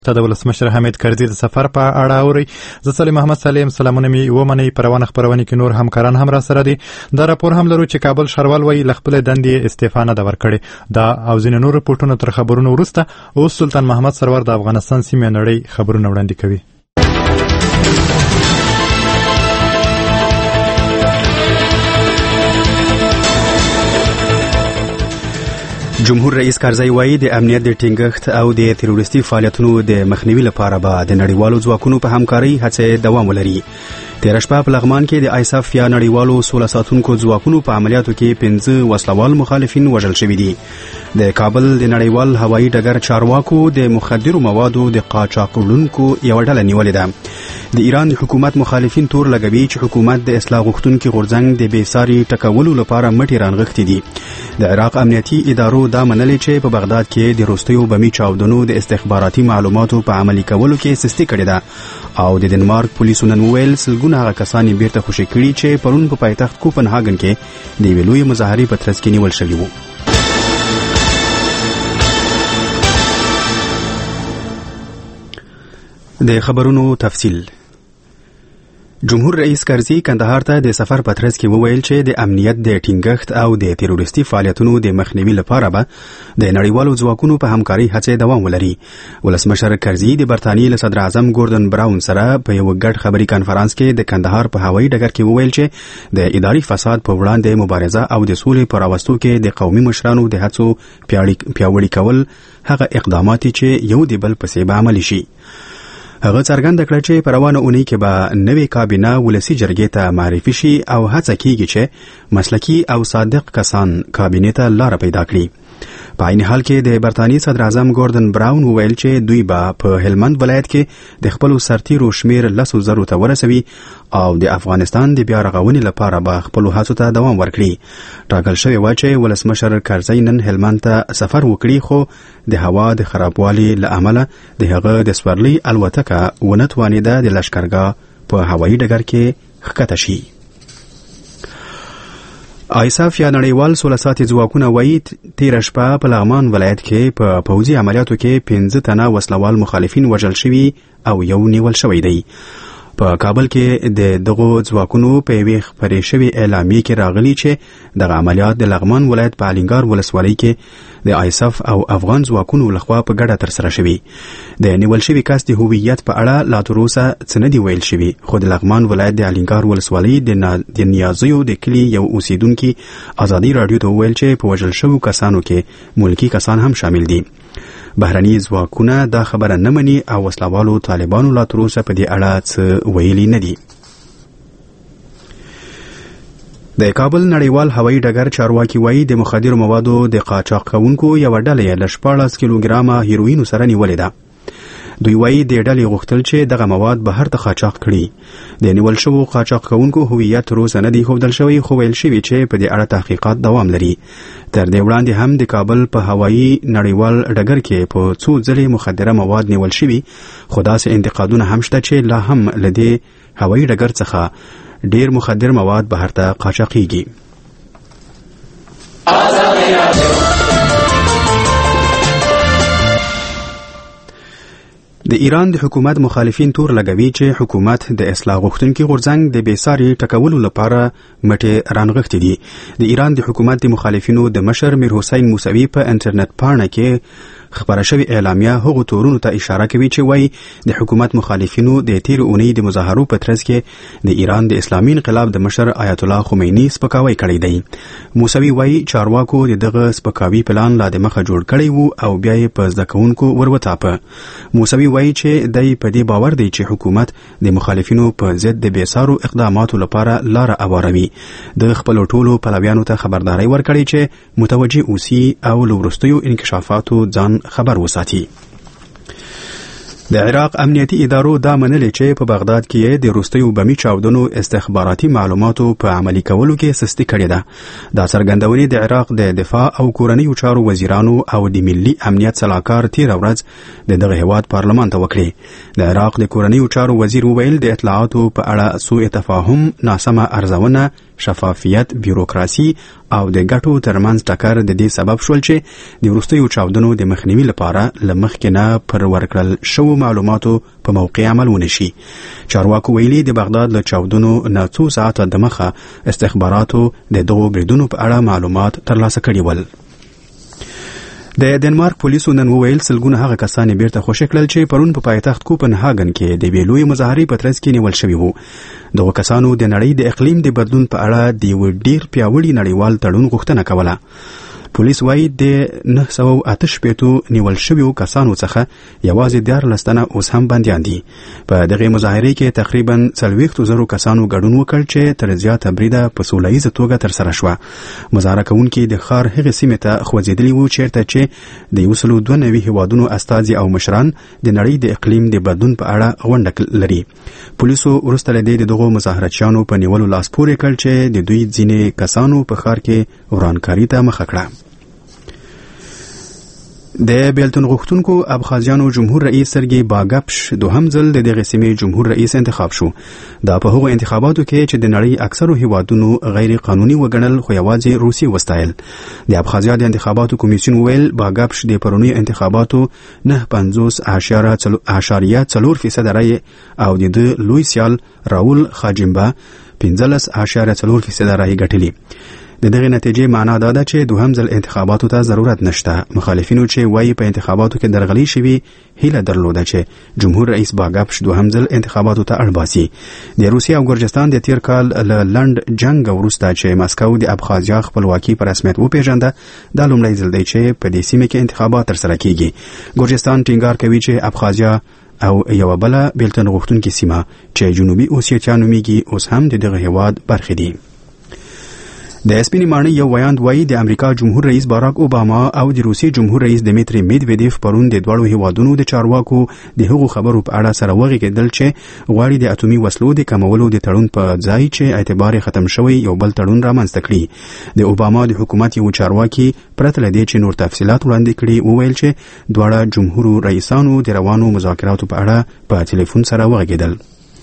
ته د ولسمشر حمید کرزي د سفر په اړه اوري. زه سلیم محمد سلیم سلامونه می ومني. په روانه خبرونه کې نور همکاران هم را سره دي. دا راپور هم لرو چې کابل ښاروال وایي له خپل دندې استعفا نه ده ورکړې. دا او ځینې نور رپورټونه تر خبرونو وروسته اوس سلطان محمد سرور د افغانستان سیمې نړۍ خبرونه وړاندې کوي. جمهور رئیس کرزی وایي د امنیت د ټینګښت او د تروریستي فعالیتونو د مخنیوي لپاره به د نړیوالو ځواکونو په همکارۍ هڅې دوام ولري. تېره شپه په لغمان کې د آیساف یا نړیوالو سوله ساتونکو ځواکونو په عملیاتو کې 15 وسلوال مخالفین وژل شوي دي. د کابل د نړیوال هوایي ډګر چارواکو د مخدرو موادو د قاچاق وړونکو یوه ډله نیولې ده. د ایران حکومت مخالفین تور لګوي چې حکومت د اصلاح غوښتونکي غورځنګ د بېساري ټکولو لپاره مټې رانغښتي دي. د عراق امنیتي ادارو دا منلې چې په بغداد کې د وروستیو بمي چاودنو د استخباراتي معلوماتو په عملي کولو کې سستي کړې ده او د ډنمارک پولیسو نن وویل سلګونه هغه کسان یې بیرته خوشي کړي چې پرون په پایتخت کوپنهاګن کې د یوې لویې مظاهرې په ترڅ کې نیول شوي وو. د خبرونو تفصیل. جمهور رئیس کرزي کندهار ته د سفر په ترڅ کې وویل چې د امنیت د ټینګښت او د تروریستي فعالیتونو د مخنیوي لپاره به د نړیوالو ځواکونو په همکارۍ هڅې دوام ولري. ولسمشر کرزي د برتانیې له صدر اعظم ګوردن براون سره په یو ګډ خبري کانفرنس کې د کندهار په هوایي ډګر کې وویل چې د اداري فساد په وړاندې مبارزه او د سولې په راوستو کې د قومي مشرانو د هڅو پیاوړي کول هغه اقدامات چې یو د بل پسې به عملي شي. هغه څرګنده کړه چې په روانه اونۍ کې به نوې کابینه ولسي جرګې ته معرفي شي او هڅه کیږي چې مسلکي او صادق کسان کابینې ته لاره پیدا کړي. په عین حال کې د برتانیې صدر اعظم ګوردن براون وویل چې دوی به په هلمند ولایت کې د خپلو سرتیرو شمیر 10,000 ته ورسوي او د افغانستان د بیا رغونې لپاره به خپلو هڅو ته دوام ورکړي. ټاکل شوی و چې ولسمشر کرزي نن هلمند ته سفر وکړي خو د هوا د خرابوالي له امله د هغه د سورلي الوتکه ونه توانېده د لشکرګاه په هوایي ډګر کې ښکته شي. آیساف یا نړیوال سوله ساتي ځواکونه وایي تېره شپه په لغمان ولایت کې په پوځي عملیاتو کې 15 تنه وسلوال مخالفین وژل شوي او یو نیول شوی دی. په کابل کې د دغو ځواکونو په یوې خپرې شوې اعلامیې کې راغلي چې دغه عملیات د لغمان ولایت په الینګار ولسوالۍ کې د آیساف او افغان ځواکونو لخوا په ګډه ترسره شوي. د نیول شوي کس د هویت په اړه لا تر اوسه څه نه دي ویل شوي خو د لغمان ولایت د الینګار ولسوالۍ د نیازیو د کلي یو اوسیدونکي ازادي راډیو ته وویل چې په وژل شوو کسانو کې ملکي کسان هم شامل دي. بهرني ځواکونه دا خبره نه مني او وسلوالو طالبانو لا تر اوسه په دې اړه څه ویلي نه دي. د کابل نړیوال هوایي ډګر چارواکي وایي د مخدرو موادو د قاچاق کوونکو یوه ډله یې له 14 کیلوګرامه هیروینو سره نیولې ده. دوی وایي د ډلې غوښتل چې دغه مواد بهر ته قاچاق کړي. د نیول شوو قاچاق کوونکو هویت تر اوسه نه دی ښودل شوی خو ویل شوي چې په دې اړه تحقیقات دوام لري. تر دې وړاندې هم د کابل په هوایي نړیوال ډګر کې په څو ځلې مخدره مواد نیول شوي خو داسې انتقادونه هم شته چې لا هم له دې هوایي ډګر څخه ډیر مخدر مواد بهر ته قاچاقیږي. د ایران د حکومت مخالفین تور لګوي چې حکومت د اصلاح غوښتونکي غورځنګ د بېساري ټکولو لپاره مټې رانغښتي دي. د ایران د حکومت د مخالفینو د مشر میر حسین موسوي په انټرنیټ پاڼه کې خبره شوی اعلامیه هغو تورونو ته اشاره کوي چې وایي د حکومت مخالفینو د تیر اونۍ د مظاهرو په ترڅ کې د ایران د اسلامي انقلاب د مشر آیت الله خمینی سپکاوی کړی دی. موسوي وایي چارواکو د دغه سپکاوي پلان لا د مخه جوړ کړی وو او بیا یې په زده کوونکو وروتاپه. موسوي وایي چې دی په دې باور دی چې حکومت د مخالفینو په ضد د بېسارو اقداماتو لپاره لاره هواروي. د خپلو ټولو پلویانو ته خبرداری ورکړي چې متوجه اوسي او له وروستیو انکشافاتو ځان خبر وساتي. د عراق امنیتي ادارو دا منلې چې په بغداد کې د وروستیو بمي چاودنو استخباراتي معلوماتو په عملي کولو کې سستي کړې ده. دا څرګندونې د عراق د دفاع او کورنیو چارو وزیرانو او د ملي امنیت سلاکار تېره ورځ د دغه هیواد پارلمان ته وکړې. د عراق د کورنیو چارو وزیر وویل د اطلاعاتو په اړه سوء تفاهم، ناسمه ارزونه، شفافیت، بیوروکراسي او د ګټو ترمنځ ټکر د دې سبب شول چې د وروستیو چاودنو د مخنیوي لپاره له مخکې نه پر ورکړل شوو معلوماتو په موقع عمل ونشي. چارواکو ویلي د بغداد له چاودنو نه څو ساعته دمخه استخباراتو د دغو بریدونو په اړه معلومات ترلاسه کړي ول. د ډنمارک پولیسو نن وویل سلګونه هغه کسان بیرته خوشی کړل چې پرون په پایتخت کوپنهاګن کې د ویلوی مظاهرې په ترڅ کې نیول شوي وو. دغه کسانو د نړۍ د اقلیم د بدلون په اړه د یو ډیر پیاوړي نړیوال تړون غوښتنه کوله. پولیس وایي د 988 نیول شویو کسانو څخه یوازې 14 تنه اوس هم بندیان دي. په دغه مظاهرې کې تقریبا 40,000 کسانو ګډون وکړ چې تر زیاته بریده په سولهییزه توګه ترسره شوه. مظاهره کوونکي د ښار هغې سیمې ته خوځېدلي وو چیرته چې د 192 هیوادونو استازي او مشران د نړۍ د اقلیم د بدلون په اړه غونډه لري. پولیسو وروسته له دې دغو مظاهرچیانو په نیولو لاس پورې کړ چې د دوی ځینې کسانو په ښار کې ورانکاري ته مخه کړه. د بیلتون غوښتونکو ابخازیانو جمهور رئیس سرګي باګپش دوهم ځل د دغه سیمې جمهور رئیس انتخاب شو. دا په هغو انتخاباتو کې چې د نړۍ اکثرو هیوادونو غیر قانوني وګڼل خو یوازې روسي وستایل. د ابخازیا د انتخاباتو کمیسیون ویل باګپش د پرونی انتخاباتو 9.4% رای او د لوی سیال راول خاجمبا 15.4% رای ګټلي. د دغه نتیجې معنا دا ده چې دوهم ځل انتخاباتو ته ضرورت نشته. مخالفینو چې وایي په انتخاباتو کې درغلي شوي هیله درلوده چې جمهور رئیس باګپش دوهم ځل انتخاباتو ته اړ باسي. د روسیې او ګرجستان د تیر کال له لنډ جنګ وروسته چې مسکو د ابخازیا خپلواکي په رسمیت وپیژنده دا لومړی ځل دی چې په دې سیمه کې انتخابات ترسره کیږي. ګرجستان ټینګار کوي چې ابخازیا او یو بل بیلتون غوښتونکي سیمه چې جنوبي اوسیتیا نومیږي اوس هم د دغه هیواد برخه دي. د سپینې ماڼۍ یو ویاند وایي د امریکا جمهور رئیس باراک اوباما او د روسیې جمهور رئیس دمیتری میدویدیف پرون د دواړو هیوادونو د چارواکو د هغو خبرو په اړه سره وغږېدل چې غواړي د اټومي وسلو د کمولو د تړون په ځای چې اعتبار ختم شوی یو بل تړون رامنځته کړي. د اوباما د حکومت یو چارواکي پرته له دې چې نور تفصیلات وړاندې کړي وویل چې دواړه جمهور رئیسانو د روانو مذاکراتو په اړه په ټلیفون سره وغږېدل.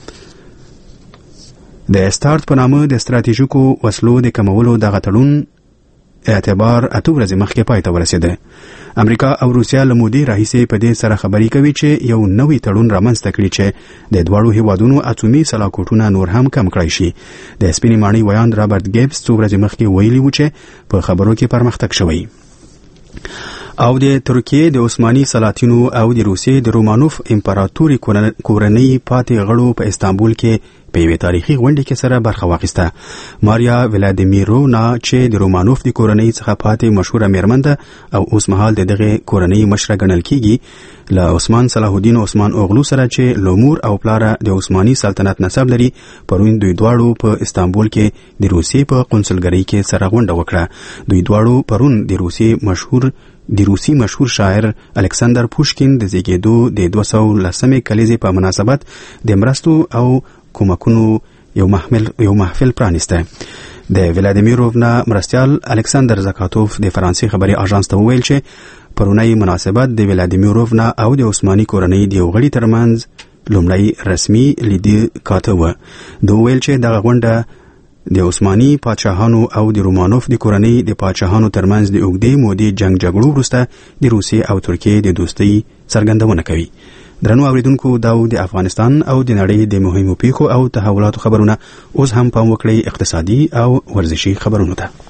د سٹارت په نامه د ستراتیژیکو وسلو د کمولو دغه تړون اعتبار 8 ورځې مخکې پای ته ورسېده. امریکا او روسیا له مودې راهیسې په دې سره خبرې کوي چې یو نوی تړون رامنځته کړي چې د دواړو هیوادونو اټومي سلاکوټونه نور هم کم کړای شي. د سپینې ماڼۍ ویاند رابرټ ګیبس 2 ورځې مخکې ویلي و چې په خبرو کې پرمختګ شوی. او د ترکیې د عثماني سلاطینو او د روسیې د رومانوف امپراتوري کورنۍ پاتې غړو په استانبول کې په یوه تاریخي غونډه کې سره برخه واخیسته. ماریا ولادیمیرونا چې د رومانوف د کورنۍ څخه پاتې مشهوره میرمن ده او اوس مهال د دغه کورنۍ مشره ګڼل کیږي له عثمان صلاح الدین عثمان اوغلو سره چې لومور او پلاره د عثماني سلطنت نسب لري پرون دوی دواړو په استانبول کې د روسیې په قونسلګرۍ کې سره غونډه وکړه. دوی دواړو پرون د روسي مشهور شاعر الکسندر پوشکین د زیږیدو د 210 کلیزې په مناسبت د مرستو او کومکونو یو محفل پرانیسته. د ولادیمیرونا مرستیال الکسندر زکاتوف د فرانسې خبري اژانس ته ویل چې پرونی مناسبت د ولادیمیرونا او د عثماني کورنۍ د غړي ترمنځ لومړی رسمي لیدل کاته و. دوی ویل چې دغه غونډه د عثماني پادشاهانو او د رومانوف د کورنۍ د پادشاهانو ترمنځ د اوږدې مودې جنگ جګړو وروسته د روسیې او ترکیې د دوستۍ څرګندونه کوي. درنو اوریدونکو دا د افغانستان او د نړۍ د مهمو پیښو او تحولاتو خبرونه. اوس هم پام وکړئ اقتصادي او ورزشي خبرونو ته.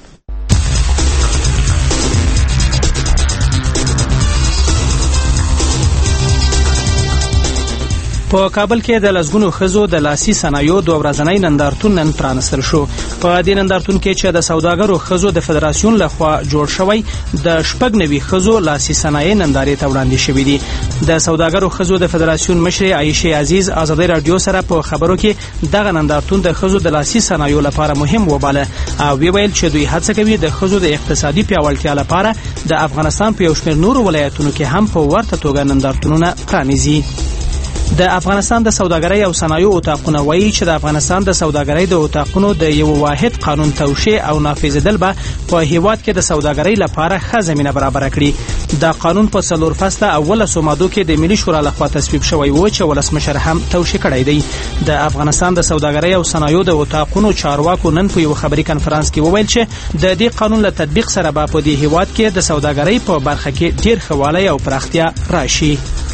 په کابل کې د لسګونو ښځو د لاسي صنایعو 2 ورځنی نندارتون نن پرانستل شو. په دې نندارتون کې چې د سوداګرو ښځو د فدراسیون لخوا جوړ شوی د 90 ښځو لاسي صنایع نندارې ته وړاندې شوې دي. د سوداګرو ښځو د فدراسیون مشر عایشه عزیز آزادۍ رادیو سره په خبرو کې دغه نندارتون د ښځو د لاسي صنایعو لپاره مهم وباله او ویل چې دوی هڅه کوي د ښځو د اقتصادي پیاوړتیا لپاره د افغانستان په یو شمېر نورو ولایتونو کې هم په ورته توګه نندارتونونه پرانیزي. د افغانستان د سوداګرۍ او صنایعو اتاقونه وایي چې د افغانستان د سوداګرۍ د اتاقونو د یو واحد قانون توشیح او نافذېدل به په هیواد کې د سوداګرۍ لپاره ښه زمینه برابره کړي. دا قانون په 4 فصله او 11 مادو کې د ملي شورا لخوا تصویب شوی و چې ولسمشر هم توشیح کړی دی. د افغانستان د سوداګرۍ او صنایعو د اتاقونو چارواکو نن په یو خبري کنفرانس کې وویل چې د دې قانون له تطبیق سره به په دې هیواد کې د سوداګرۍ په برخه کې ډیر ښه والی او پراختیا راشي.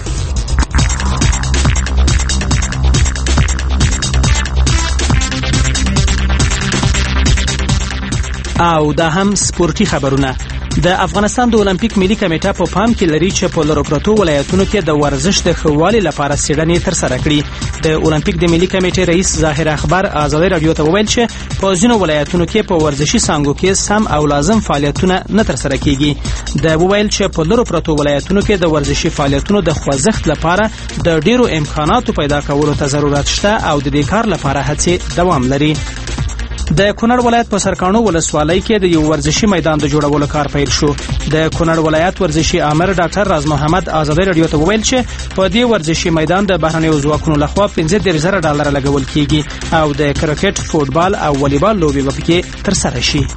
او دا هم سپورتي خبرونه. د افغانستان د اولمپیک ملي کمیټه په پام کې لري چې په لرو پرتو ولایتونو کې د ورزش د ښه والي لپاره څېړنې ترسره کړي. د اولمپیک د ملي کمیټې رئیس ظاهر اخبار ازادي رادیو ته وویل چې په ځینو ولایتونو کې په ورزشي څانګو کې سم او لازم فعالیتونه نه ترسره کیږي. د وویل چې په لرو پرتو ولایتونو کې د ورزشي فعالیتونو د خوځښت لپاره د ډیرو امکاناتو پیدا کولو ته ضرورت شته او د دې کار لپاره هڅې دوام لري. د کونړ ولایت په سرکانو ولسوالۍ کې د یو ورزشي میدان د جوړولو کار پیل شو. د کونړ ولایت ورزشي امر ډاکټر راز محمد ازادي رادیو ته وویل چې په دې ورزشي میدان د بهرنیو ځواکونو لخوا $15,000 لګول کیږي او د کرکټ، فوټبال او والیبال لوبې به پکې ترسره شي.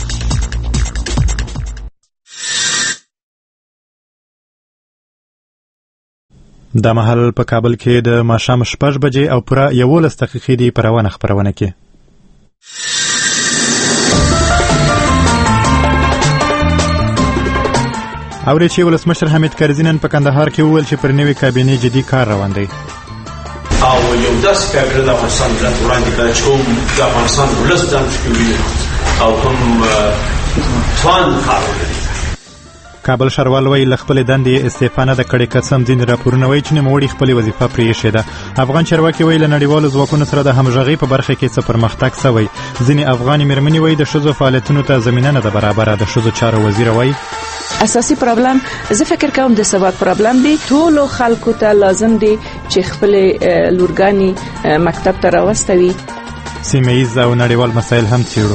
دا مهال په کابل کې د ماښام 6 بجې او پوره 11 دقیقې دی په روانه خبرونه کې. اورې چې ولسمشر حمید کرزي نن په کندهار کې وویل چې پر نوې کابینې جدي کار روان دی او یو داسې کابینه د افغانستان ملت وړاندې کړه چې کوم د افغانستان ولس د مشکلې او کوم توان کار لري. کابل ښاروال وایي له خپلې دندې استعفا نه ده کړې، قسم ځینې راپورونه وایي چې نوموړي خپلې وظیفه پرېښې ده. افغان چارواکي وایي له نړیوالو ځواکونو سره د همغږۍ په برخه کې څه پرمختګ سوی. ځینې افغاني مېرمنې وایي د ښځو فعالیتونو ته زمینه نه ده برابره. د ښځو چارو وزیر وایي اساسي پرابلم زه فکر کوم د ثبات پرابلم دی. ټولو خلکو ته لازم دی چې خپل لورګانی مکتب ته راوستوي. سیمه ییز او نړیوال مسایل هم څېړو.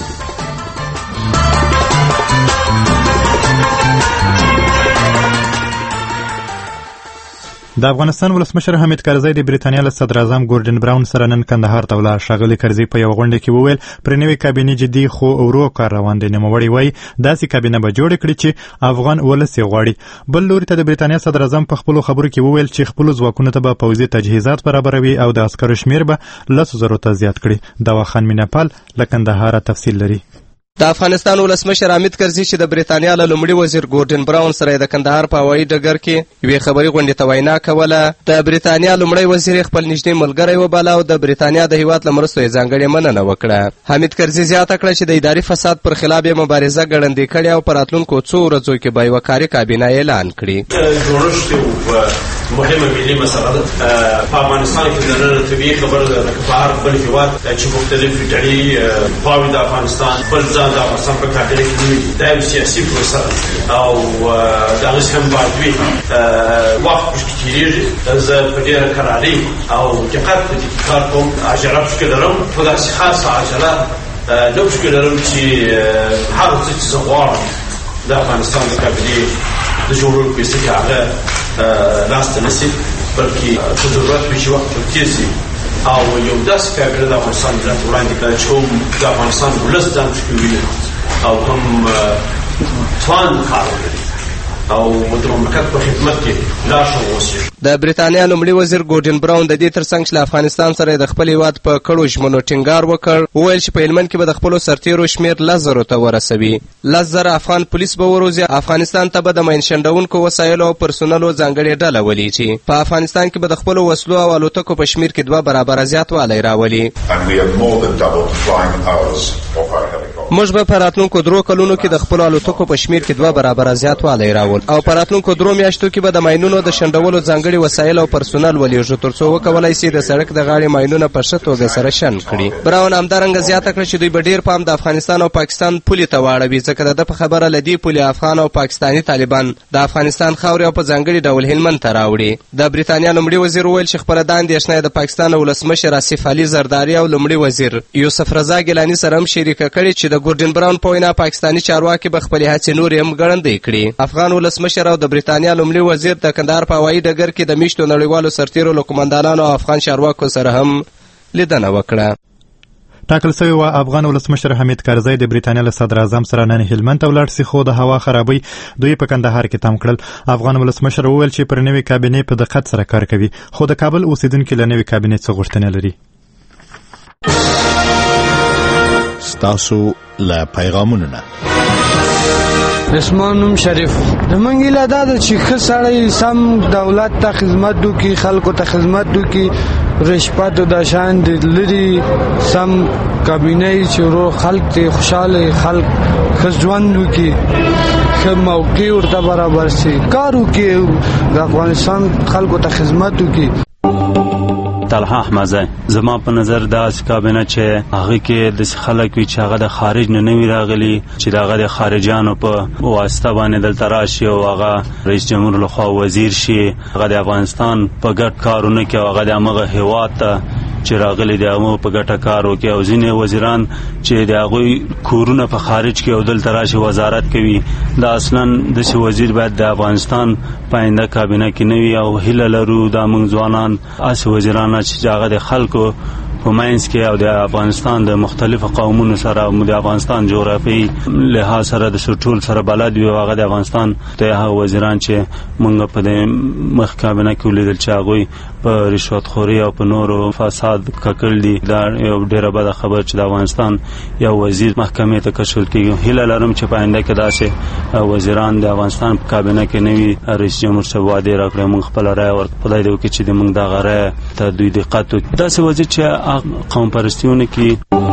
د افغانستان ولسمشر حمید کرزي د بریتانیا له صدر اعظم ګوردن براون سره نن کندهار ته ولاړ. ښاغلي کرزي په یو غونډه کې وویل پر نوې کابینې جدي خو ورو کار روان دی. نوموړي وایي داسې کابینه به جوړه کړي چې افغان ولس یې غواړي. بل لوري ته د بریتانیا صدر اعظم په خپلو خبرو کې وویل چې خپلو ځواکونو ته به پوځي تجهیزات برابروي او د عسکرو شمیر به 10,000 ته زیات کړي. دواخان میناپال له کندهار تفصیل لري. د افغانستان ولسمشر حمید کرزي چې د بریتانیا له لومړي وزیر ګوردن براون سره د کندهار په هوایي ډګر کې یوې خبري غونډې ته وینا کوله. د بریتانیا لومړی وزیر خپل نږدې ملګری وباله او د بریتانیا د هیواد له مرستو یې ځانګړې مننه وکړه. حمید کرزي زیاته کړه چې د اداري فساد پر خلاف یې مبارزه ګړندۍ کړې او په راتلونکو څو ورځو کې به یوه کاري کابینه اعلان کړي. مهمه ملي مسله ده. په افغانستان کې د نن طبیعي خبره ده په هر بل هیواد چې مختلفې ډلې خواوې د افغانستان بل ځان د افغانستان په کابینه کې وي. دا یو سیاسي پروسه او د هغې هم باید وي. وخت پکې تېرېږي. زه په ډېره کرارۍ او دقت په دې کار کوم. عجله پکې لرم، خو داسې خاصه عجله نه پکې لرم چې هر څه چې زه غواړم د افغانستان د کابینې د جوړولو په ویسه کې هغه لاسته نشي، بلکې څه ضرورت وي چې وخت تېر شي او یو داسې کابینه د افغانستان ملت وړاندې کړه چې کوم د افغانستان ولس د مشکلې او کوم توان کار لري او د مملکت په خدمت کې لا ښه واوسي. د بریتانیا لومړي وزیر ګوردن براون د دې ترڅنګ چې له افغانستان سره د خپل هیواد په کړو ژمنو ټینګار وکړ، وویل چې په هلمند کې به د خپلو سرتیرو شمیر 10,000 ته ورسوي. 10,000 افغان پولیس به وروزي. افغانستان ته به د ماین شنډونکو وسایلو او پرسونلو ځانګړې ډله ولیږي. په افغانستان کې به د خپلو وسلو او الوتکو په شمیر کې 2 برابره زیاتوالی راولي. موږ به په راتلونکو 3 کلونو کې د خپلو الوتکو په شمیر کې 2 برابره زیاتوالی راول او په راتلونکو 3 میاشتو کې به د ماینونو د شنډولو ځانګړي وسایل او پرسونل ولیږو ترڅو وکولای شي د سړک د غاړې ماینونه په ښه توګه سره شن کړي. براون همدارنګه زیاته کړه چې دوی به ډیر پام د افغانستان او پاکستان پولې ته واړوي، ځکه د ده په خبره له دې پولې افغان او پاکستاني طالبان د افغانستان خاورې او په ځانګړي ډول هلمند ته راوړي. د بریتانیا لومړي وزیر وویل چې خپله دا اندېښنه یې د پاکستان ولسمشر آصف علي زرداري او لومړي وزیر یوسف رضا ګیلاني سره هم شریکه کړې چې د د ګوردن براون په وینا پاکستاني چارواکي به خپلې هڅې نورې هم ګړندۍ کړي. افغان ولسمشر او د بریتانیا لومړي وزیر د کندهار په هوایي ډګر کې د میشتو نړیوالو سرتیرو له قومندانانو او افغان چارواکو سره هم لیدنه وکړه. ټاکل شوی و افغان ولسمشر حمید کرزی د بریتانیا له صدر اعظم سره نن هلمند ته ولاړ سي، خو د هوا خرابۍ دوی په کندهار کې تم کړل. افغان ولسمشر وویل چې پر نوې کابینې په دقت سره کار کوي، خو د کابل اوسیدونکي له نوې کابینې څخه غوښتنې لري. ستاسو له پیغامونو نه اسمانم شریف زمونږ ایله دا ده چې ښه سړی سم دولت ته خدمت وکړي، خلکو ته خدمت وکړي، رشوت د شان د لري سم کابینه چې ورو خلک ته خوشاله خلک ښه ژوند وکړي، ښه موقع ورته برابر شي، کار وکړي، د افغانستان خلکو ته خدمت وکړي. طلحه احمدزی زما په نظر دا کابینه چې هغه کې د خلک وي چې هغه د خارج نه نوي راغلي، چې هغه د خارجيانو په واسطه باندې دلته راشي او هغه رئیس جمهور لخوا وزیر شي، هغه د افغانستان په ګډ کارونه کې هغه د هغه هیواد ته چې راغلي د هغه په ګټه کار وکړي، او ځینې وزیران چې د هغه کورونه په خارج کې او دلته راشي وزارت کوي، دا اصلا د وزیر باید د افغانستان پاینده کابینه کې نوي. او هیله لرو دا موږ ځوانان اس وزیران چې هغه د خلکو په منځ کې او د افغانستان د مختلفو قومونو سره او د افغانستان جغرافیایي لحاظ سره د ټول سره بلد وي، هغه د افغانستان د هغه وزیران چې موږ په د مخ کابینه کې ولیدل چې هغوی په رشوت خوري او په نورو فساد ککړ دي. دا یو ډېره بده خبر چې د افغانستان یو وزیر محکمې ته کشول کېږي. هیله لرم چې په آینده کې داسې وزیران د افغانستان په کابینه کې نوي رئیس جمهور صاحب وعده راکړي، موږ خپله رایه ورکړو، خدای دې وکړي چې موږ دغه رایه ته دوی دقت وکړي. داسې وزیر چې قوم پرستیونه کې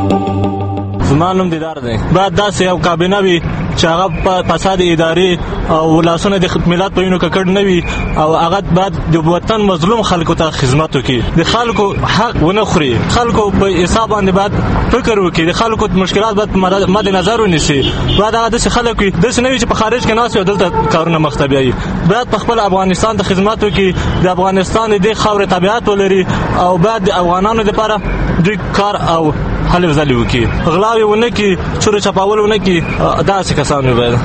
زما نوم دیدار دی، باید داسې یو کابینه وي چې هغه فساد اداري او لاسونه د ملت په وینو ککړ نه وي، او هغه باید د وطن مظلوم خلکو ته خدمت وکړي، د خلکو حق ونه خوري، خلکو په حساب باندې باید فکر وکړي، د خلکو مشکلات باید مد نظر ونیسي. باید هغه داسې خلک وي داسې نه وي چې په خارج کې ناست وي او دلته کارونه مخته بیایي. باید په خپل افغانستان ته خدمت وکړي، د افغانستان د دې خاورې طبیعت ولري، او باید د افغانانو لپاره دوی کار او حل ځلې وکړي، غلاوې ونه کړي، چور چپاول ونه کړي، داسې کسان وباید.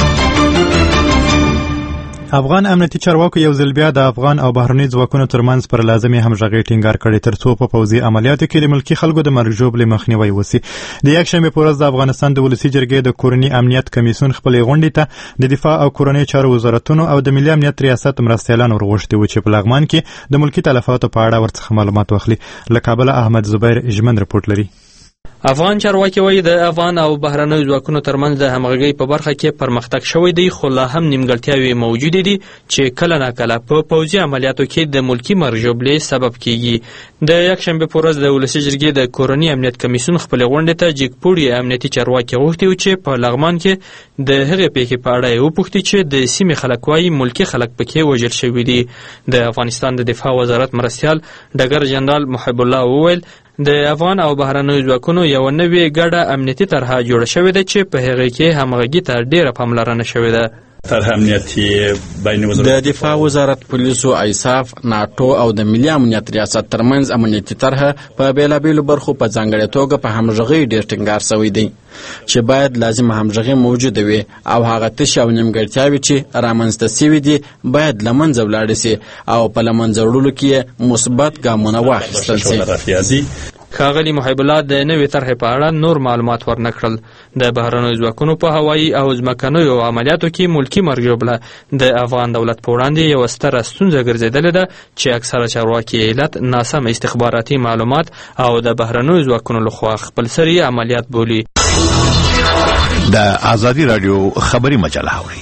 افغان امنیتي چارواکو یو ځل بیا د افغان او بهرني ځواکونو ترمنځ پر لازمي همغږي ټینګار کړی ترڅو په پوځي عملیاتو کې د ملکي خلکو د مرګ ژوبلې مخنیوي وسی. د یکشنبې په ورځ د افغانستان د ولسي جرګې د کورني امنیت کمیسیون خپلې غونډې ته د دفاع او کورنۍ چارو وزارتونو او د ملي امنیت ریاست مرستیالان ورغوښتي و چې په لغمان کې د ملکي تلفاتو په اړه ورڅخه معلومات واخلي. له کابل احمد زبیر ژمن رپورټ لري. افغان چارواکي وایي د افغان او بهرنیو ځواکونو ترمنځ د همغږۍ په برخه کې پرمختګ شوی دی، خو لا هم نیمګړتیاوې موجودې دي چې کله ناکله په پوځي عملیاتو کې د ملکي مرګ ژوبلې سبب کیږي. د یکشنبې په ورځ د ولسي جرګې د کورني امنیت کمیسیون خپلې غونډې ته جګپوړي امنیتي چارواکي غوښتي و چې په لغمان کې د هغې پیښې په اړه یې وپوښتي چې د سیمې خلک وایي ملکي خلک پکې وژل شوي دي. د افغانستان د دفاع وزارت مرستیال ډګر جنرال محب الله وویل د افغان او بهرنیو ځواکونو یو نوې ګډه امنیتي طرحه جوړه شوې ده چې په هغې کې همغږي ته ډېره پاملرنه شوې ده. طرح امنیتي بین وزارت د دفاع وزارت، پولیسو، ایساف، ناټو او د ملي امنیت ریاست ترمنځ امنیتي طرحه په بیلابیلو برخو په ځانګړې توګه په همغږۍ ډېر ټینګار شوی دی چې باید لازم همغږي موجوده وي او هغه تش او نیمګړتیاوې چې رامنځته شوي دي باید له منځه ولاړې سي او په له منځه وړلو کې مثبت ګامونه واخیستل سي. ښاغلي محب الله د نوې طرحې په اړه نور معلومات ورنکړل. د بهرنیو ځواکونو په هوایي او ځمکنیو عملیاتو کې ملکي مرګ ژوبله د افغان دولت په وړاندې یوه ستره ستونزه ګرځېدلې ده چې اکثره چارواکي علت ناسم استخباراتي معلومات او د بهرنیو ځواکونو لخوا خپلسري عملیات بولي. د آزادي راډیو خبري مجله اوري.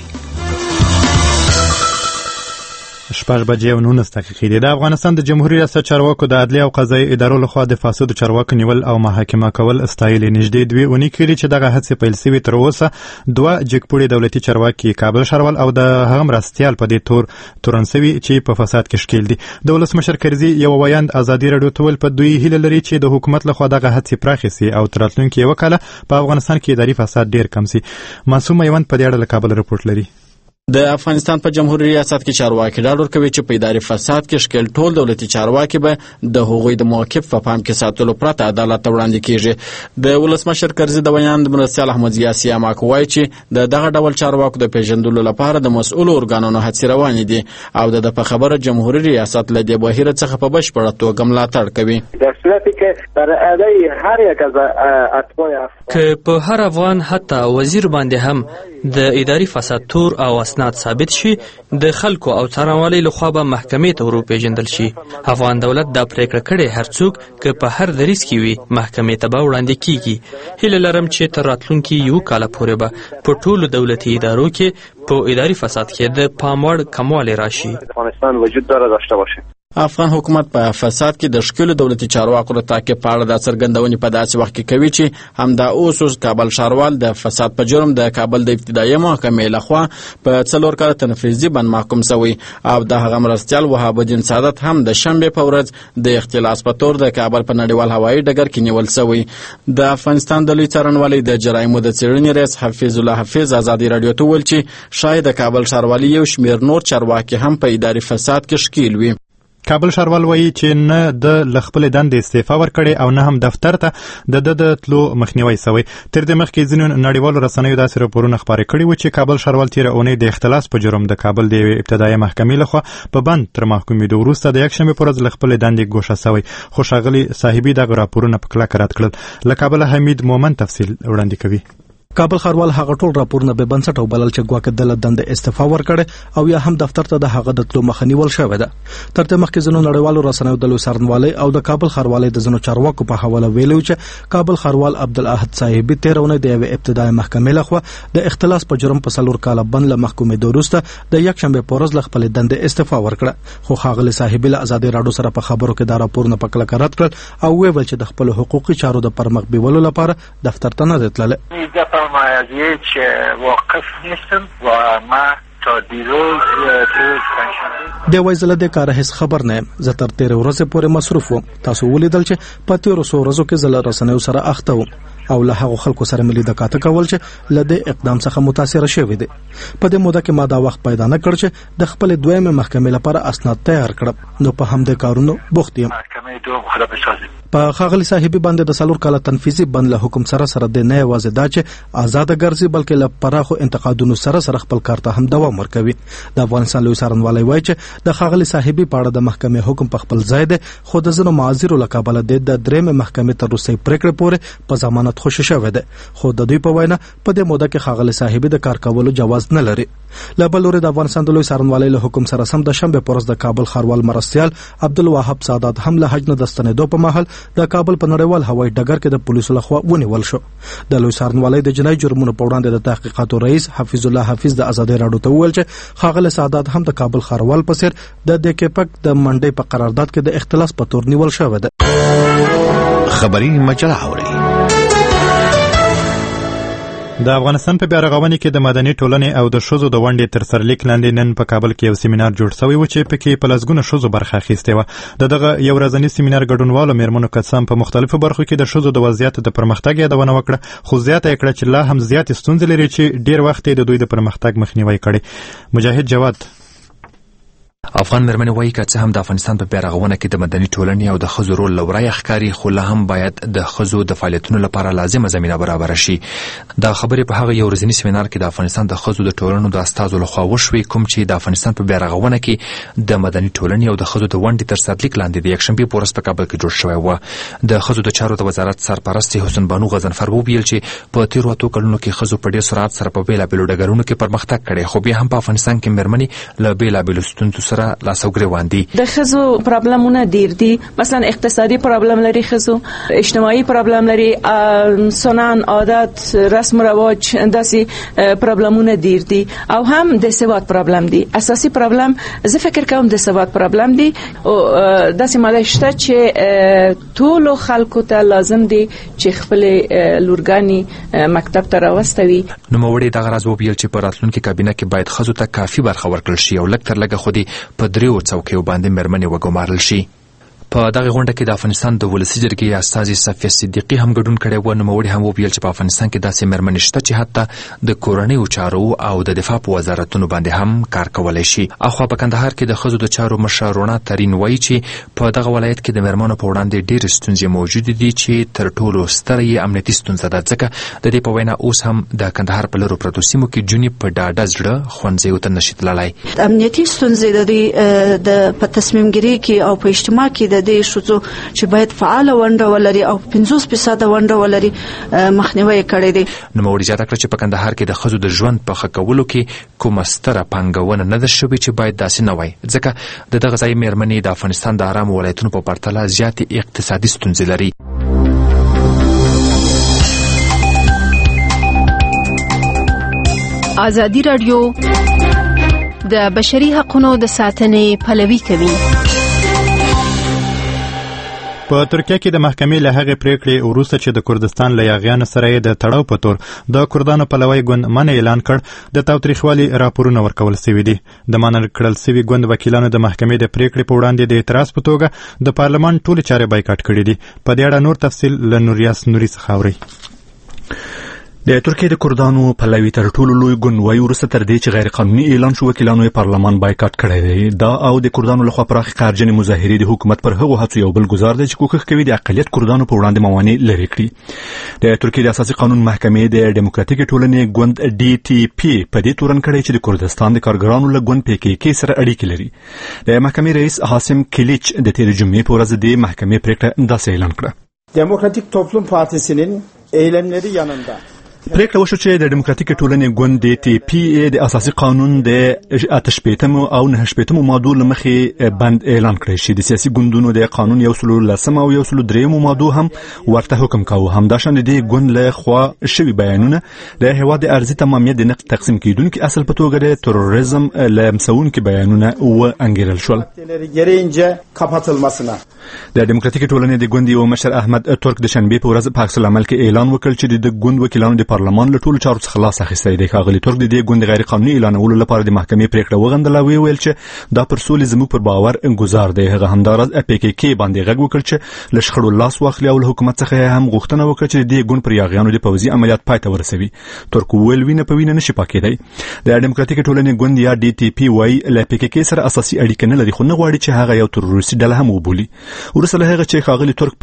6:19 د افغانستان د جمهوریت ریاست چارواکو د عدلیه او قضایي ادارو لخوا د فاسدو چارواکو نیول او محاکمه کول استایلې نږدې 2 اونۍ کېږي چې دغه هڅې پیل شوي. تر اوسه 2 جګپوړي دولتي چارواکي کابل ښاروال او د هغه مرستیال په دې تورن شوي چې په فساد کې ښکیل دي. د ولسمشر کرزي یو ویاند ازادي راډیو ته ویل په دوی هیله لري چې د حکومت لخوا دغه هڅې پراخې سي او تر راتلونکي یوه کاله په افغانستان کې اداري فساد ډېر کم سي. معصوم میوند په دې اړه له کابل رپورټ لري. د افغانستان په جمهوریت ریاست کې چارواکي ډاډ ورکوي چې په اداري فساد کې ښکېل ټول دولتي چارواکي به د هغوی د موقف په پام کې ساتلو پرته عدالت ته وړاندې کیږي. د ولسمشر کرزي د بیان د مرستیال احمد ضیا سیاماک وایي چې د دغه ډول چارواکو د پیژندلو لپاره د مسؤلو ارګانونو هڅې روانې دي او د په خبره جمهوریت ریاست له دې بهیر څخه په بشپړه توګه ملاتړ کوي. در صورتی که در ادای هر یک از اتباع که په هر افغان حتی وزیر باندې هم د اداري فساد تور او اسناد ثابت شي د خلکو او څارنوالۍ لخوا به محکمې ته ورپېژندل شي. افغان دولت دا پریکړه کړې هر څوک که په هر دریځ کې وي محکمې ته به وړاندې کیږي. هیله لرم چې تر راتلونکي یو کال پورې به په ټولو دولتي ادارو کې په اداري فساد کې د پام وړ کموالی راشي. افغانستان وجود داره داشته باشه. افغان حکومت په فساد کې د ښکېلو دولتي چارواکو د تعقیب په اړه د څرګندونې په داسې وخت کې کوي چې همدا اوس کابل ښاروال د فساد په جرم د کابل د ابتدایي محکمې لخوا په 4 کاله تنفیذي بند محکوم شوی او د هغه مرستیال وهاب الدین سعادت هم د شنبې په ورځ د اختلاس په تور د کابل په نړیوال هوایي ډګر کې نیول شوی. د افغانستان د لوی څارنوالۍ د جرایمو د څېړنې رئیس حفیظ الله حفیظ ازادي راډیو ته وویل چې شاید د کابل ښاروالۍ یو شمېر نور چارواکي هم په اداري فساد کې ښکېل وي. کابل ښاروال وایي چې نه د خپل دندې استعفا ورکړې او نه هم دفتر ته د تلو مخنیوي شوی. تر دې مخکې ځینو نړیوالو رسنیو داسې راپورونه خپاره کړي وو چې کابل ښاروال تېره اونۍ د اختلاس په جرم د کابل د ابتدایي محکمې لخوا په بند تر محکومېدو وروسته د یکشنبې په ورځ له خپلې دندې ګوښه شوی. خو ښاغلي صاحبي دغه راپورونه په کلکه رد کړل. له کابله حمید مومن تفصیل وړاندې کوي. کابل ښاروال هغه ټول راپورونه به بنسټ او بلل چې ګواکې د دند استعفا ورکړي او یا هم دفتر ته د هغه د تلو مخه نیول شوې ده. تر دې مخکې ځینو نړیوالو رسنیو د لوی څارنوالۍ او د کابل ښاروالۍ د ځینو چارواکو په حواله ویلي چې کابل ښاروال عبدالاحد صاحبي 13 اونۍ د یوې ابتدایي محکمې لخوا د اختلاس په جرم په 4 کاله بند له محکومېدو وروسته د یکشنبې په ورځ له خپلې دندې استعفا ورکړه. خو ښاغلي صاحبي له ازادي راډیو سره په خبرو کې دا راپورونه په کلکه رد کړل او ویل چې د خپل حقوقي چارو د پرمخ بیولو لپاره دفتر ته نه تلل. که واقف نیستم و ما تا دیروز د وایزله د کار هیڅ خبر نه زه تر 13 ورځې پورې مصروف وم. تاسو ولیدل چې په 13 ورځو کې زله رسنیو سره اخته وم او له هغه خلکو سره ملي د کاته کول چې لدې اقدام څخه متاثر شوی دي. په دې موده کې ما دا وخت پیدا نه کړ چې د خپل دویمه محکمې لپاره اسناد تیار کړم نو په هم د کارونو بوخت یم. په ښاغلي صاحبي باندې د 4 کاله تنفیذي بند له حکم سره د نه یوازې دا چې آزاد ګرځي بلکې له پراخو انتقادونو سره خپل کار ته هم دوام ورکوي. د افغانستان لوی څارنوالۍ وایي چې د ښاغلي صاحبي په اړه د محکمې حکم په خپل ځای دی خو د ځینو معاذیرو له کبله د درېمې محکمې تر روسي پریکړې پورې په ضمانت خوشی شوی دی. خو د دوی په وینا په دې موده کې ښاغلي صاحبي د کار کولو جواز نه لري. له بل لوري د افغانستان د لوی څارنوالۍ له حکم سره سم د شنبې په ورځ د کابل ښاروال مرستیال عبدالوهاب سعادت هم له حج نه د ستنېدو په مهال د کابل په نړیوال هوایي ډګر کې د پولیسو لخوا ونیول شو. د لوی څارنوالۍ د جنایي جرمونو په وړاندې د تحقیقاتو رئیس حفیظ الله حفیظ د ازادي راډیو ته وویل چې ښاغلي سعادت هم د کابل ښاروال په څیر د دکپک د منډۍ په قرارداد کې د اختلاس په تور نیول شوی دی. خبري مجله اوري. د افغانستان په بیارغونې کې د مدني ټولنې او د ښځو د ونډې تر سرلیک لاندې نن په کابل کې یو سیمینار جوړ شوی و چې پکې په لسګونو ښځو برخه اخیستې وه. دغه یو ورځني سیمینار ګډونوالو میرمنو کسان په مختلفو برخو کې د ښځو د وضعیت د پرمختګ یادونه وکړه خو زیاته یې کړه چې لا هم زیاتې ستونزې لري چې ډیر وخت یې د دوی د پرمختګ مخنیوی کړي. مجاهد جواد افغان مېرمنې وایي که څه هم د افغانستان په بیارغونه کې د مدني ټولنې او د ښځو رول لوړی ښکاري خو لا هم باید د ښځو د فعالیتونو لپاره لازمه زمینه برابره شي. دا خبرې په هغه یو ورځني سیمینار کې د افغانستان د ښځو د ټولنو د استازو لخوا وشوې کوم چې د افغانستان په بیارغونه کې د مدني ټولنې او د ښځو د ونډې تر سرلیک لاندې د یکشنبې په ورځ په کابل کې جوړ شوی و. د ښځو د چارو د وزارت سرپرست حسن بانو غضنفر وویل چې په تېرو 8 کلونو کې ښځو په ډېر سرعت سره په بېلابېلو ډګرونو کې پرمختګ کړی خو بیا هم په افغانستان کې مېرمنې له بېلابېلو ستونزو سره لاس او ګرېوان دي. د ښځو پرابلمونه ډیر دي. مثلا اقتصادي پرابلم لري ښځو، اجتماعي پرابلم لري، سنن عادت رسم و رواج داسې پرابلمونه ډیر دي او هم د سواد پرابلم دي. اساسي پرابلم زه فکر کوم د سواد پرابلم دي او داسې ماده شته چې ټول خلکو ته لازم دي چې خپل لورګانی مکتب ته راوستوي. نو موړي دغه راز وبیل چې په راتلونکي کابینه کې باید ښځو ته کافي برخه ورکړل شي او لږ تر لږه خو دې په دریو څوکیو باندې مېرمنې وګمارل شي. په دغه غونډه کې د افغانستان د ولسی جرګې استازي صفیه صدیقي هم ګډون کړی و. نوموړي هم وویل چې په افغانستان کې داسې مېرمنې شته چې حتی د کورنیو چارو او د دفاع په وزارتونو باندې هم کار کولی شي. اخوا په کندهار کې د ښځو د چارو مشره روڼا ترین وایي چې په دغه ولایت کې د مېرمنو په وړاندې ډېرې ستونزې موجودې دي چې تر ټولو ستره یې امنیتي ستونزه ده. ځکه د دې په وینا اوس هم د کندهار په لرو پرتو سیمو کې جونې په ډاډه زړه ښوونځیو ته نشي تللی. امنیتي ستونزې د په تصمیم ګیرۍ کې او په اجتماع کې د دې ښځو چې باید فعال ونډه ولري او 50% ونډه ولري مخنیوي کړی دی. نوموړي زیاته کړه چې په کندهار کې د ښځو د ژوند په ښه کولو کې کومه ستره پانګونه نه ده شوې چې باید داسې نه وای. ځکه د دغه ځای مېرمنې د افغانستان د ارامو ولایتونو په پرتله زیاتې اقتصادي ستونزې لري. ازادي راډیو د بشري حقوقو د ساتنې پلوي کوي. په ترکیه کې د محکمې له هغې پریکړې وروسته چې د کردستان له یاغیانو سره یې د تړاو په تور د کردانو پلوی ګوند منع اعلان کړ، د تاوتریخوالي راپورونه ورکول سوي دي. د منع کړل سوي ګوند وکیلانو د محکمې د پریکړې په وړاندې د اعتراض په توګه د پارلمان ټولې چارې بایکاټ کړي دي. په دې اړه نور تفصیل له نوریاس نوري څخه اورئ. د ترکیې د کردانو پلوي تر ټولو لوی ګوند وایي وروسته تر دې چې غیر قانوني اعلان شو وکیلانو یې پارلمان بایکاټ کړی دی. دا او د کردانو لخوا پراخ قهرجنې مظاهرې د حکومت پر هغو هڅو یو بل ګزار دی چې کوښښ کوي د اقلیت کردانو په وړاندې موانع لرې کړي. د ترکیې د اساسي قانون محکمې د ډیموکراتیک ټولنې ګوند DTP په دې تورن کړی چې د کردستان د کارګرانو له ګوند PKK سره اړیکې لري. د محکمې رئیس حاسم کلیچ د تېرې جمعې په ورځ د محکمې پریکړه داسې اعلان کړه. دموکراتیک توپلوم پارتیسinin eylemleri yanında پریکړه وشو چې د ډیموکراتیک ټولنې ګوند DTP د اساسي قانون د 88 او 98 ماده لمخې بند اعلان کړی شي. د سیاسي ګوندونو د قانون 110 او 103 ماده هم ورته حکم کاوه. همداشان د ګوند له خوا شوي بیانونه د هیواد د ارضي تمامیت د نقد تقسیم کیدونکو اصل په توګه د تروریزم لمسونکو بیانونه و انګیرل شول. د ډیموکراتیک ټولنې د ګوند یو مشر احمد ترک د شنبه په ورځ په عکس العمل کې اعلان وکړ چې د ګوند وکیلانو د پارلمان له ټولو چارو څخه لاس اخیستی دی. ښاغلي ترک د دې ګوند غیر قانوني اعلانولو لپاره د محکمې پریکړه وغندله. ویل چې دا پر سولې زموږ پر باور ګزار دی. هغه همداراز PKK باندې غږ وکړ چې له شخړو لاس واخلي او له حکومت څخه هم غوښتنه وکړه چې د دې ګوند پر یاغیانو د پوځي عملیات پای ته ورسوي. ترک ویل وینه په وینه نشي پاکېدی. د ډیموکراتیک ټولنې ګوند یا DTP وایي له PKK سره اساسي اړیکه نه لري، خو نه غواړي چې هغه یو تروریستي ډله هم وبولي. وروسته له هغه چې ښاغلي ترک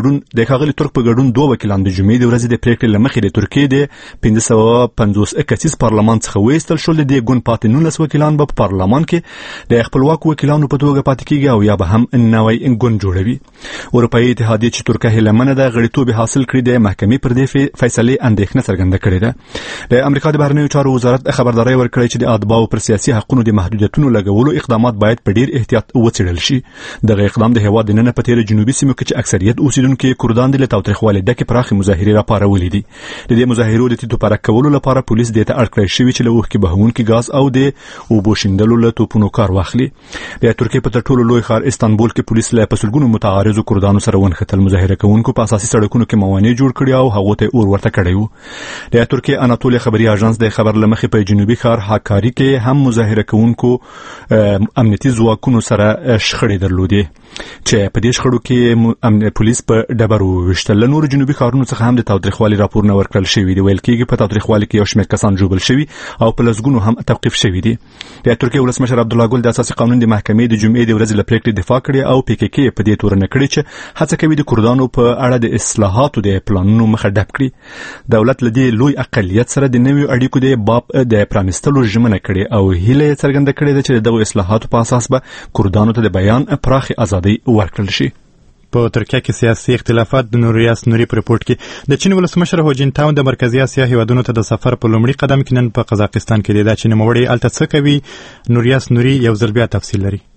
په ګډون دوه وکیلان د جمعې د ورځې د پریکړې له مخې د ترکیې د 550 کسیز پارلمان څخه وایستل شول. د ګوند پاتې 19 وکیلان په پارلمان کې د خپلواک وکیلانو په توګه پاتې کیږي او یا به هم نوی ګوند جوړوي. اروپایي اتحادیه چې ترکیه لمنه د غړیتوب حاصل کړي د محکمې پر دې فیصله اندېښنه څرګنده کړې ده. د امریکا د بهرنیو چارو وزارت خبرداري ورکړې چې د اتباعو پر سیاسي حقوقو د محدودیتونو لګولو اقدامات باید په ډیر احتیاط وڅېړل شي. دغه اقدام د هیواد نن په تیر جنوبي سیمو کې چې اکثریت اوسیدونکو کردان د تاوتریخوالي ډکه پراخه مظاهرې راپارولې دي. د دې مظاهرو د تیتو پر کولو لپاره پولیس د ته اړ کړی شوی چې له اوښکې بهونکي غاز او د اوبو شیندلو له توپونو کار واخلي. د ترکیې په تر ټولو لوی ښار استانبول کې پولیس له پسلګونو متعارضو کردانو سره ونښتل. مظاهره کوونکو په اساسي سړکونو کې موانع جوړ کړي او هغه ته اور ورته کړی وو. د ترکیې اناتولیا خبري اژانس د خبر لمخې په جنوبي ښار هاکاری کې هم مظاهره کوونکو امنیتي ځواکونو سره شخړې درلودې چې په دې شخړو کې پولیس په ډبرو وشتل. نور جنوبي ښارونو څخه هم د تاوتریخوالي راپورونه ورکړل شوي دي. ویل کېږي په تاوتریخوالي کې یو شمېر کسان ژوبل شوي او په لسګونو هم توقیف شوي دي. د ترکیې ولسمشر عبدالله ګل د اساسي قانون د محکمې د جمعې د ورځې له پریکړې دفاع کړې او PKK په دې تورنه کړې چې هڅه کوي د کردانو په اړه د اصلاحاتو د پلانونو مخه ډپ کړي. دولت له دې لوی اقلیت سره د نویو اړیکو د باب د پرانیستلو ژمنه کړې او هیله یې څرګنده کړې ده چې دغه اصلاحاتو په اساس به کردانو ته د بیان پراخه ازادي ورکړل شي. په ترکیه کې سیاسي اختلافات د نوریاس نوري په رپورت کې د چین ولسمشر هو جین تاو د مرکزی اسیا هیوادونو ته د سفر په لومړي قدم کې نن په قزاقستان کې د چین نوموړی الته څه کوي. نوریاس نوري یو ځل بیا تفصیل لري.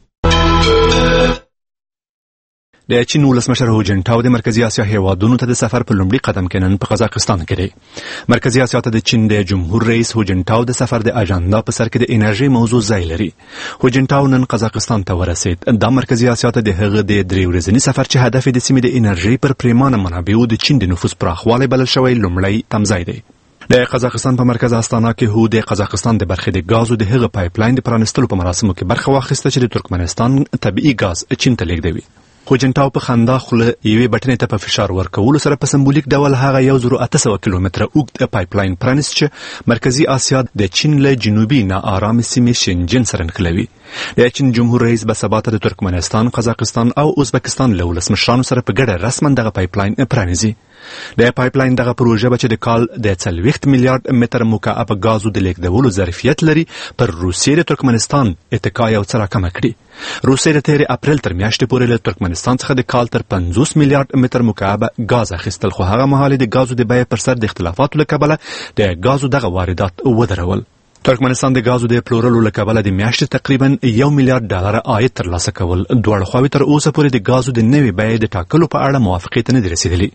د چین ولسمشر هو جین تاو د مرکزی اسیا هیوادونو ته د سفر په لومړي قدم کې نن په قزاقستان کې دی. مرکزی اسیا ته د چین د جمهور رئیس هو جین تاو د سفر د اجنډا په سر کې د انرژي موضوع ځای لري. هو جین تاو نن قزاقستان ته ورسید. د مرکزی اسیا ته د هغه د 3 ورځني سفر چې هدف د سیمې د انرژي پر پریمانه منابعو د چین د نفوذ پراخوالی بلل شوی لومړی تمځای دی. د قزاقستان په مرکز استانا کې هو د قزاقستان د برخې د غازو د هغه پایپ لاین د پرانستلو په مراسمو کې برخه واخیسته چې د ترکمنستان طبيعي غاز چین ته لیږدوي. خو جنټاو په خندا خوله یوې بټنې ته په فشار ورکولو سره په سمبولیک ډول هغه 1800 کیلومتره اوږد پایپلاین پرانیست چې مرکزی آسیا د چین له جنوبي ناارامه سیمې شنجن سره نښلوي. د چین جمهور رئیس به سبا ته د ترکمنستان، قزاقستان او ازبکستان له ولسمشرانو سره په ګډه رسما دغه پایپلاین پرانیزي. د پایپلاین دغه پروژه به چې د کال د 40 میلیارډ متر مکعب غازو د لیږدولو ظرفیت لري، پر روسیې د ترکمنستان اتکا یو څه راکمه کړي. روسیې د 13 اپریل تر میاشتې پورې له ترکمنستان څخه د کال تر 50 میلیارډ متر مکعب غاز اخیستل، خو هغه مهال د غازو د بیې پر سر د اختلافاتو له کبله د غازو دغه واردات ودرول. ترکمنستان د غازو د پلورلو له کبله د میاشتې تقریبا 1 میلیارډ ډالر عاید ترلاسه کول. دواړه خواوې تر اوسه پورې د غازو د نوې بیې د ټاکلو په اړه موافقې ته نه دي رسیدلي.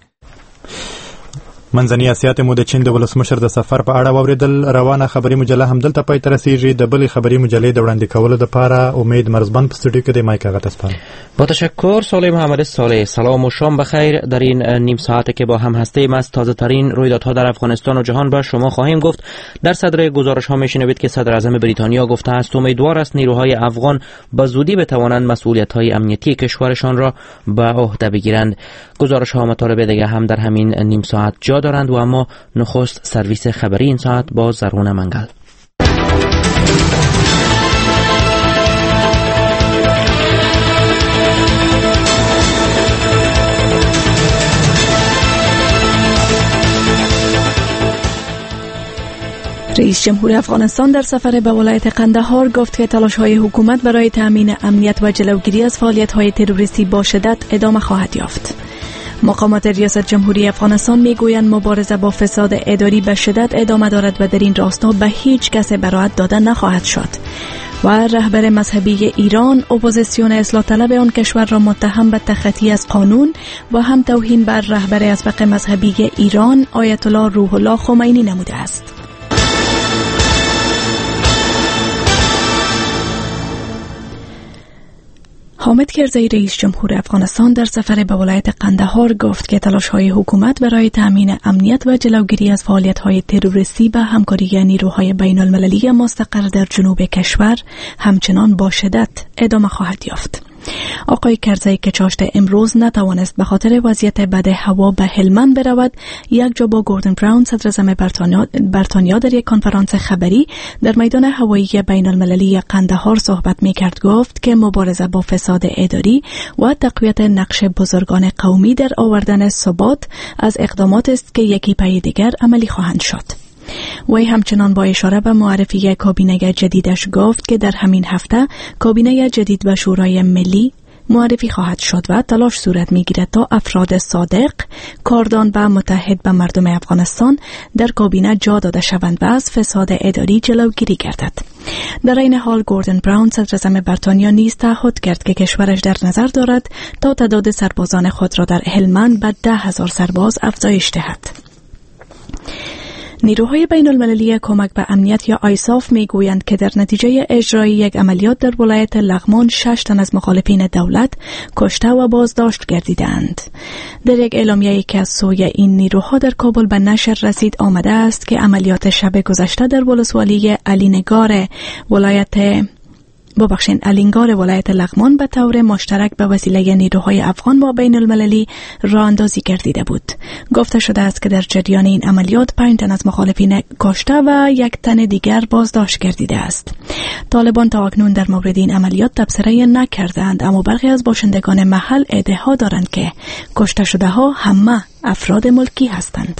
منځنی اسیا ته مو د چین د ولسمشر د سفر په اړه واوریدل. روانه خبري مجله هم دلته پای ته رسیږي. د بلې خبري مجلې د وړاندې کولو لپاره امید مرزبان په استودیو کې د مایک آغا تسپان. با تشکر ساله محمد صالح. سلام و شام بخیر. در این نیم ساعته که با هم هستیم از تازه ترین رویدادها در افغانستان و جهان به شما خواهیم گفت. در صدر گزارش ها میشنوید که صدر اعظم بریتانیا گفته است امیدوار است نیروهای افغان به زودی بتوانند مسئولیت های امنیتی کشورشان را به عهده بگیرند. گزارش ها مطالب دیگه هم در همین نیم ساعت جا دارند و اما نخست سرویس خبری این ساعت با زرغون منگل. رئیس جمهور افغانستان در سفر به ولایت قندهار گفت که تلاش‌های حکومت برای تأمین امنیت و جلوگیری از فعالیت‌های تروریستی با شدت ادامه خواهد یافت. مقامات ریاست جمهوری افغانستان میگویند مبارزه با فساد اداری به شدت ادامه دارد و در این راستا به هیچ کس براءت داده نخواهد شد. و رهبر مذهبی ایران اپوزیسیون اصلاح طلب آن کشور را متهم به تخطی از قانون و هم توهین بر رهبر اسبق مذهبی ایران آیت الله روح الله خمینی نموده است. حامد کرزی رئیس جمهور افغانستان در سفر به ولایت قندهار گفت که تلاش‌های حکومت برای تأمین امنیت و جلوگیری از فعالیت‌های تروریستی به همکاری نیروهای بین‌المللی مستقر در جنوب کشور همچنان با شدت ادامه خواهد یافت. آقای کرزی که چاشت امروز نتوانست به خاطر وضعیت بد هوا به هلمند برود، یک جا با گوردن براون صدر اعظم بریتانیا در یک کنفرانس خبری در میدان هوایی بین المللی قندهار صحبت می‌کرد. گفت که مبارزه با فساد اداری و تقویت نقش بزرگان قومی در آوردن ثبات از اقدامات است که یکی پی دیگر عملی خواهند شد. وی همچنان با اشاره به معرفی کابینه جدیدش گفت که در همین هفته کابینه جدید و شورای ملی معرفی خواهد شد و تلاش صورت می‌گیرد تا افراد صادق، کاردان و متحد به مردم افغانستان در کابینه جا داده شوند و از فساد اداری جلوگیری گردد. در این حال گوردن براون صدر اعظم بریتانیا نیز تعهد کرد که کشورش در نظر دارد تا تعداد سربازان خود را در هلمند به 10,000 سرباز افزایش دهد. نیروهای بین المللی کمک به امنیت یا آیساف میگویند که در نتیجه اجرای یک عملیات در ولایت لغمان 6 تن از مخالفین دولت کشته و بازداشت گردیدند. در یک اعلامیه‌ای که از سوی این نیروها در کابل به نشر رسید آمده است که عملیات شب گذشته در ولسوالی الینگار ولایت لغمان به طور مشترک به وسیله نیروهای افغان و بین المللی راه اندازی گردیده بود. گفته شده است که در جریان این عملیات 5 تن از مخالفین کشته و 1 تن دیگر بازداشت گردیده است. طالبان تا اکنون در مورد این عملیات تبصره نکردند، اما برخی از باشندگان محل ادعا دارند که کشته شده ها همه افراد ملکی هستند.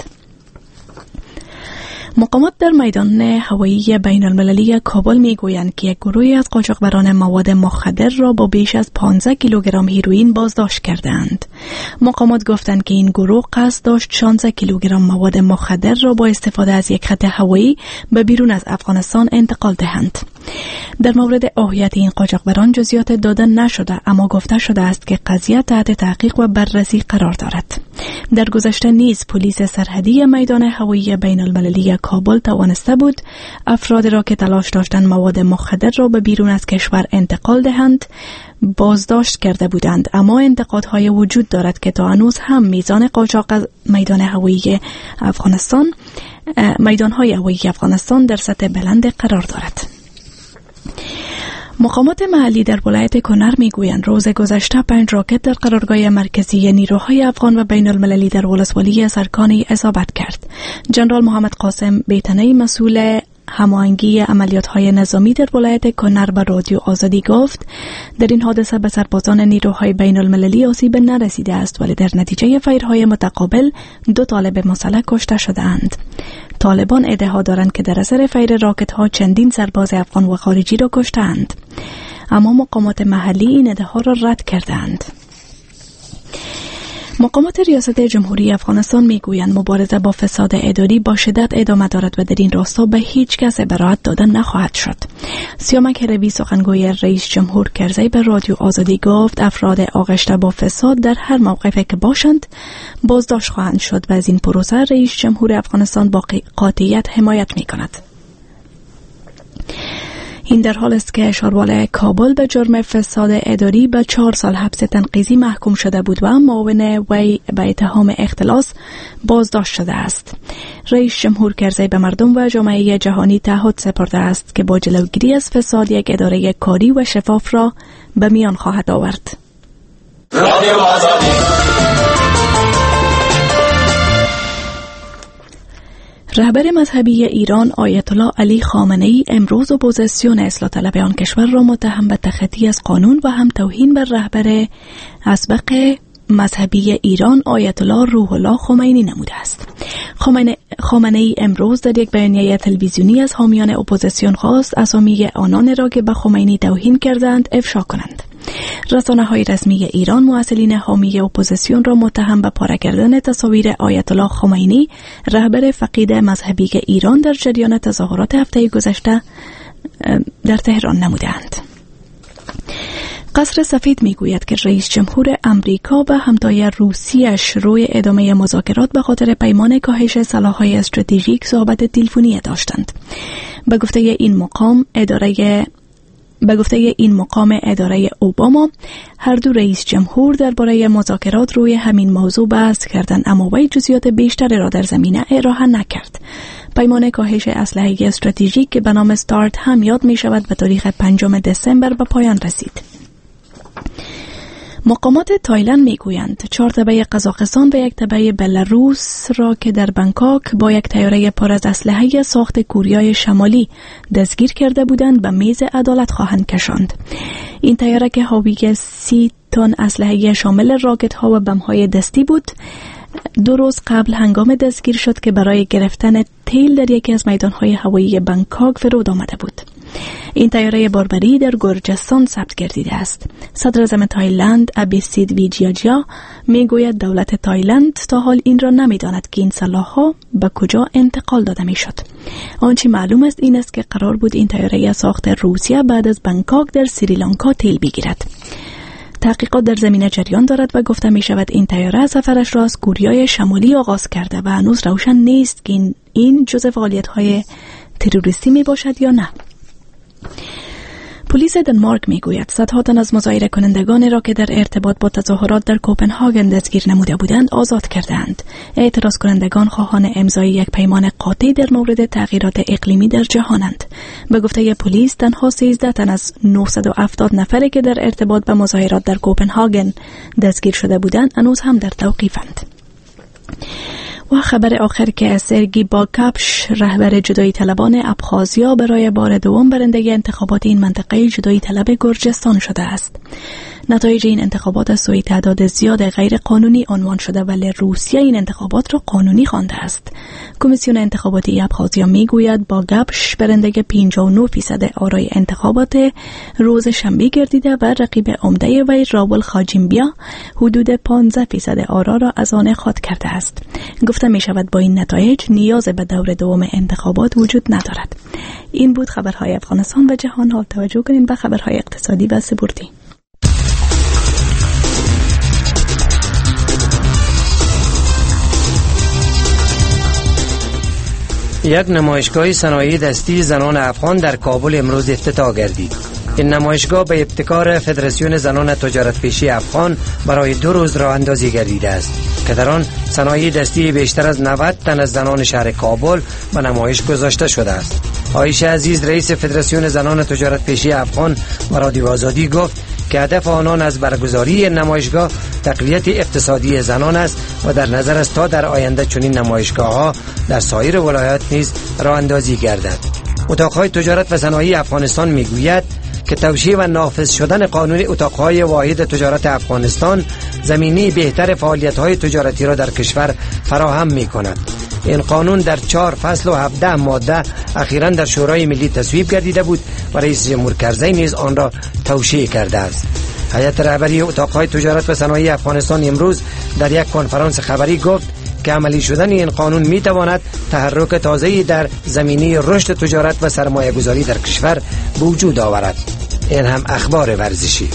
مقامات در میدان هوایی بین المللی کابل میگویند که یک گروهی از قاچاقبران مواد مخدر را با بیش از 15 کیلوگرم هیروئین بازداشت کردند. مقامات گفتند که این گروه قصد داشت 16 کیلوگرم مواد مخدر را با استفاده از یک خط هوایی به بیرون از افغانستان انتقال دهند. در مورد هویت این قاچاقبران جزئیات داده نشده، اما گفته شده است که قضیه تحت تحقیق و بررسی قرار دارد. در گذشته نیز پلیس سرحدی میدان هوایی بین المللی کابل توانسته بود افراد را که تلاش داشتند مواد مخدر را به بیرون از کشور انتقال دهند بازداشت کرده بودند، اما انتقادهای وجود دارد که تا هنوز هم میزان قاچاق از میدانهای هوایی افغانستان در سطح بلند قرار دارد. مقامات محلی در ولایت کنر میگویند روز گذشته 5 راکت در قرارگاه مرکزی نیروهای افغان و بین المللی در ولسوالی سرکانی اصابت کرد. جنرال محمد قاسم بیتنی مسئول هماهنگی عملیات‌های نظامی در ولایت کنر به رادیو آزادی گفت در این حادثه به سربازان نیروهای بین المللی آسیب نرسیده است، ولی در نتیجه فایرهای متقابل 2 طالب مسلح کشته شدند. طالبان ادعا دارند که در اثر فیر راکت‌ها چندین سرباز افغان و خارجی را کشتند، اما مقامات محلی این ادعا را رد کردند. مقامات ریاست جمهوری افغانستان میگویند مبارزه با فساد اداری با شدت ادامه دارد و در این راستا به هیچ کس براءت داده نخواهد شد. سیامک روی سخنگوی رئیس جمهور کرزی به رادیو آزادی گفت افراد آغشته با فساد در هر موقعی که باشند بازداشت خواهند شد و از این پروسه رئیس جمهور افغانستان با قاطعیت حمایت میکند. این در حال است که شاروال کابل به جرم فساد اداری به 4 سال حبس تنقیزی محکوم شده بود و معاون وی به اتهام اختلاس بازداشت شده است. رئیس جمهور کرزی به مردم و جامعه جهانی تعهد سپرده است که با جلوگیری از فساد یک اداره کاری و شفاف را به میان خواهد آورد. رهبر مذهبی ایران آیت الله علی خامنه‌ای امروز اپوزیسیون اصلاح طلب آن کشور را متهم به تخطی از قانون و هم توهین بر رهبر اسبق مذهبی ایران آیت الله روح الله خمینی نموده است. خامنه‌ای امروز در یک بیانیه تلویزیونی از حامیان اپوزیسیون خواست اسامی آنان را که به خمینی توهین کردند افشا کنند. رسانه‌های رسمی ایران مراسلین حامی اپوزیسیون را متهم به پاره کردن تصاویر آیت الله خمینی رهبر فقید مذهبی ایران در جریان تظاهرات هفته گذشته در تهران نمودند. قصر سفید میگوید که رئیس جمهور امریکا و همتای روسیش روی ادامه مذاکرات به خاطر پیمان کاهش سلاح‌های استراتژیک صحبت تلفنی داشتند. به گفته این مقام اداره اوباما هر دو رئیس جمهور درباره مذاکرات روی همین موضوع بحث کردند، اما وی جزئیات بیشتری را در زمینه ارائه نکرد. پیمان کاهش اسلحه استراتژیک که به نام ستارت هم یاد می شود به تاریخ 5 دسامبر به پایان رسید. مقامات تایلند میگویند 4 تبع قزاقستان و 1 تبع بلاروس را که در بانکوک با 1 طیاره پر از اسلحه ساخت کوریای شمالی دستگیر کرده بودند به میز عدالت خواهند کشاند. این طیاره که حاوی 30 تن اسلحه شامل راکت ها و بم های دستی بود 2 روز قبل هنگام دستگیر شد که برای گرفتن تیل در یکی از میدانهای هوایی بانکوک فرود آمده بود. این طیاره باربری در گرجستان ثبت گردیده است. صدر اعظم تایلند ابیسید ویجیاجیا میگوید دولت تایلند تا حال این را نمیداند که این سلاح‌ها به کجا انتقال داده میشد. آنچه معلوم است این است که قرار بود این طیاره ساخت روسیه بعد از بانکوک در سریلانکا تیل بگیرد. تحقیقات در زمینه جریان دارد و گفته می شود این طیاره سفرش را از کوریای شمالی آغاز کرده و هنوز روشن نیست که این جزء فعالیت‌های تروریستی می باشد یا نه. پلیس دانمارک میگوید صدها تن از مظاهره کنندگانی را که در ارتباط با تظاهرات در کوپنهاگن دستگیر نموده بودند آزاد کردند. اعتراض کنندگان خواهان امضای یک پیمان قاطع در مورد تغییرات اقلیمی در جهانند. به گفته پلیس تنها 13 تن از 970 نفری که در ارتباط با مظاهرات در کوپنهاگن دستگیر شده بودند هنوز هم در توقیفند. و خبر آخر که سرگی باکاپش رهبر جدایی طلبان ابخازیا برای بار دوم برنده انتخابات این منطقه جدایی طلب گرجستان شده است. نتایج این انتخابات از سوی تعداد زیاد غیر قانونی عنوان شده ولی روسیه این انتخابات را قانونی خوانده است. کمیسیون انتخاباتی ابخازیا میگوید باکاپش برنده 59% آرای انتخابات روز شنبه گردیده و رقیب عمده وی راول خاجیمبیا حدود 15% آرا را از آن خود کرده است. گفته می شود با این نتایج نیاز به دور دوم انتخابات وجود ندارد. این بود خبرهای افغانستان و جهان. حال توجه کنید به خبرهای اقتصادی و سپورتی. یک نمایشگاه صنایع دستی زنان افغان در کابل امروز افتتاح گردید. این نمایشگاه به ابتکار فدراسیون زنان تجارت پیشی افغان برای 2 روز راه اندازی گردیده است که در آن صنایع دستی بیشتر از 90 تن از زنان شهر کابل به نمایش گذاشته شده است. عایشه عزیز رئیس فدراسیون زنان تجارت پیشی افغان و رادیو آزادی گفت که هدف آنان از برگزاری نمایشگاه تقویت اقتصادی زنان است و در نظر است تا در آینده چنین نمایشگاه‌ها در سایر ولایات نیز راه اندازی گردد. اتاق‌های تجارت و صنایع افغانستان میگوید که توشیح و نافذ شدن قانون اتاق‌های واحد تجارت افغانستان زمینه بهتر فعالیت‌های تجارتی را در کشور فراهم می‌کند. این قانون در 4 فصل و 17 ماده اخیراً در شورای ملی تصویب گردیده بود و رئیس جمهور کرزی نیز آن را توشیح کرده است. هیئت رهبری اتاق‌های تجارت و صنایع افغانستان امروز در یک کنفرانس خبری گفت که عملی شدن این قانون می‌تواند تحرک تازه‌ای در زمینه رشد تجارت و سرمایه‌گذاری در کشور به وجود آورد. این هم اخبار ورزشی.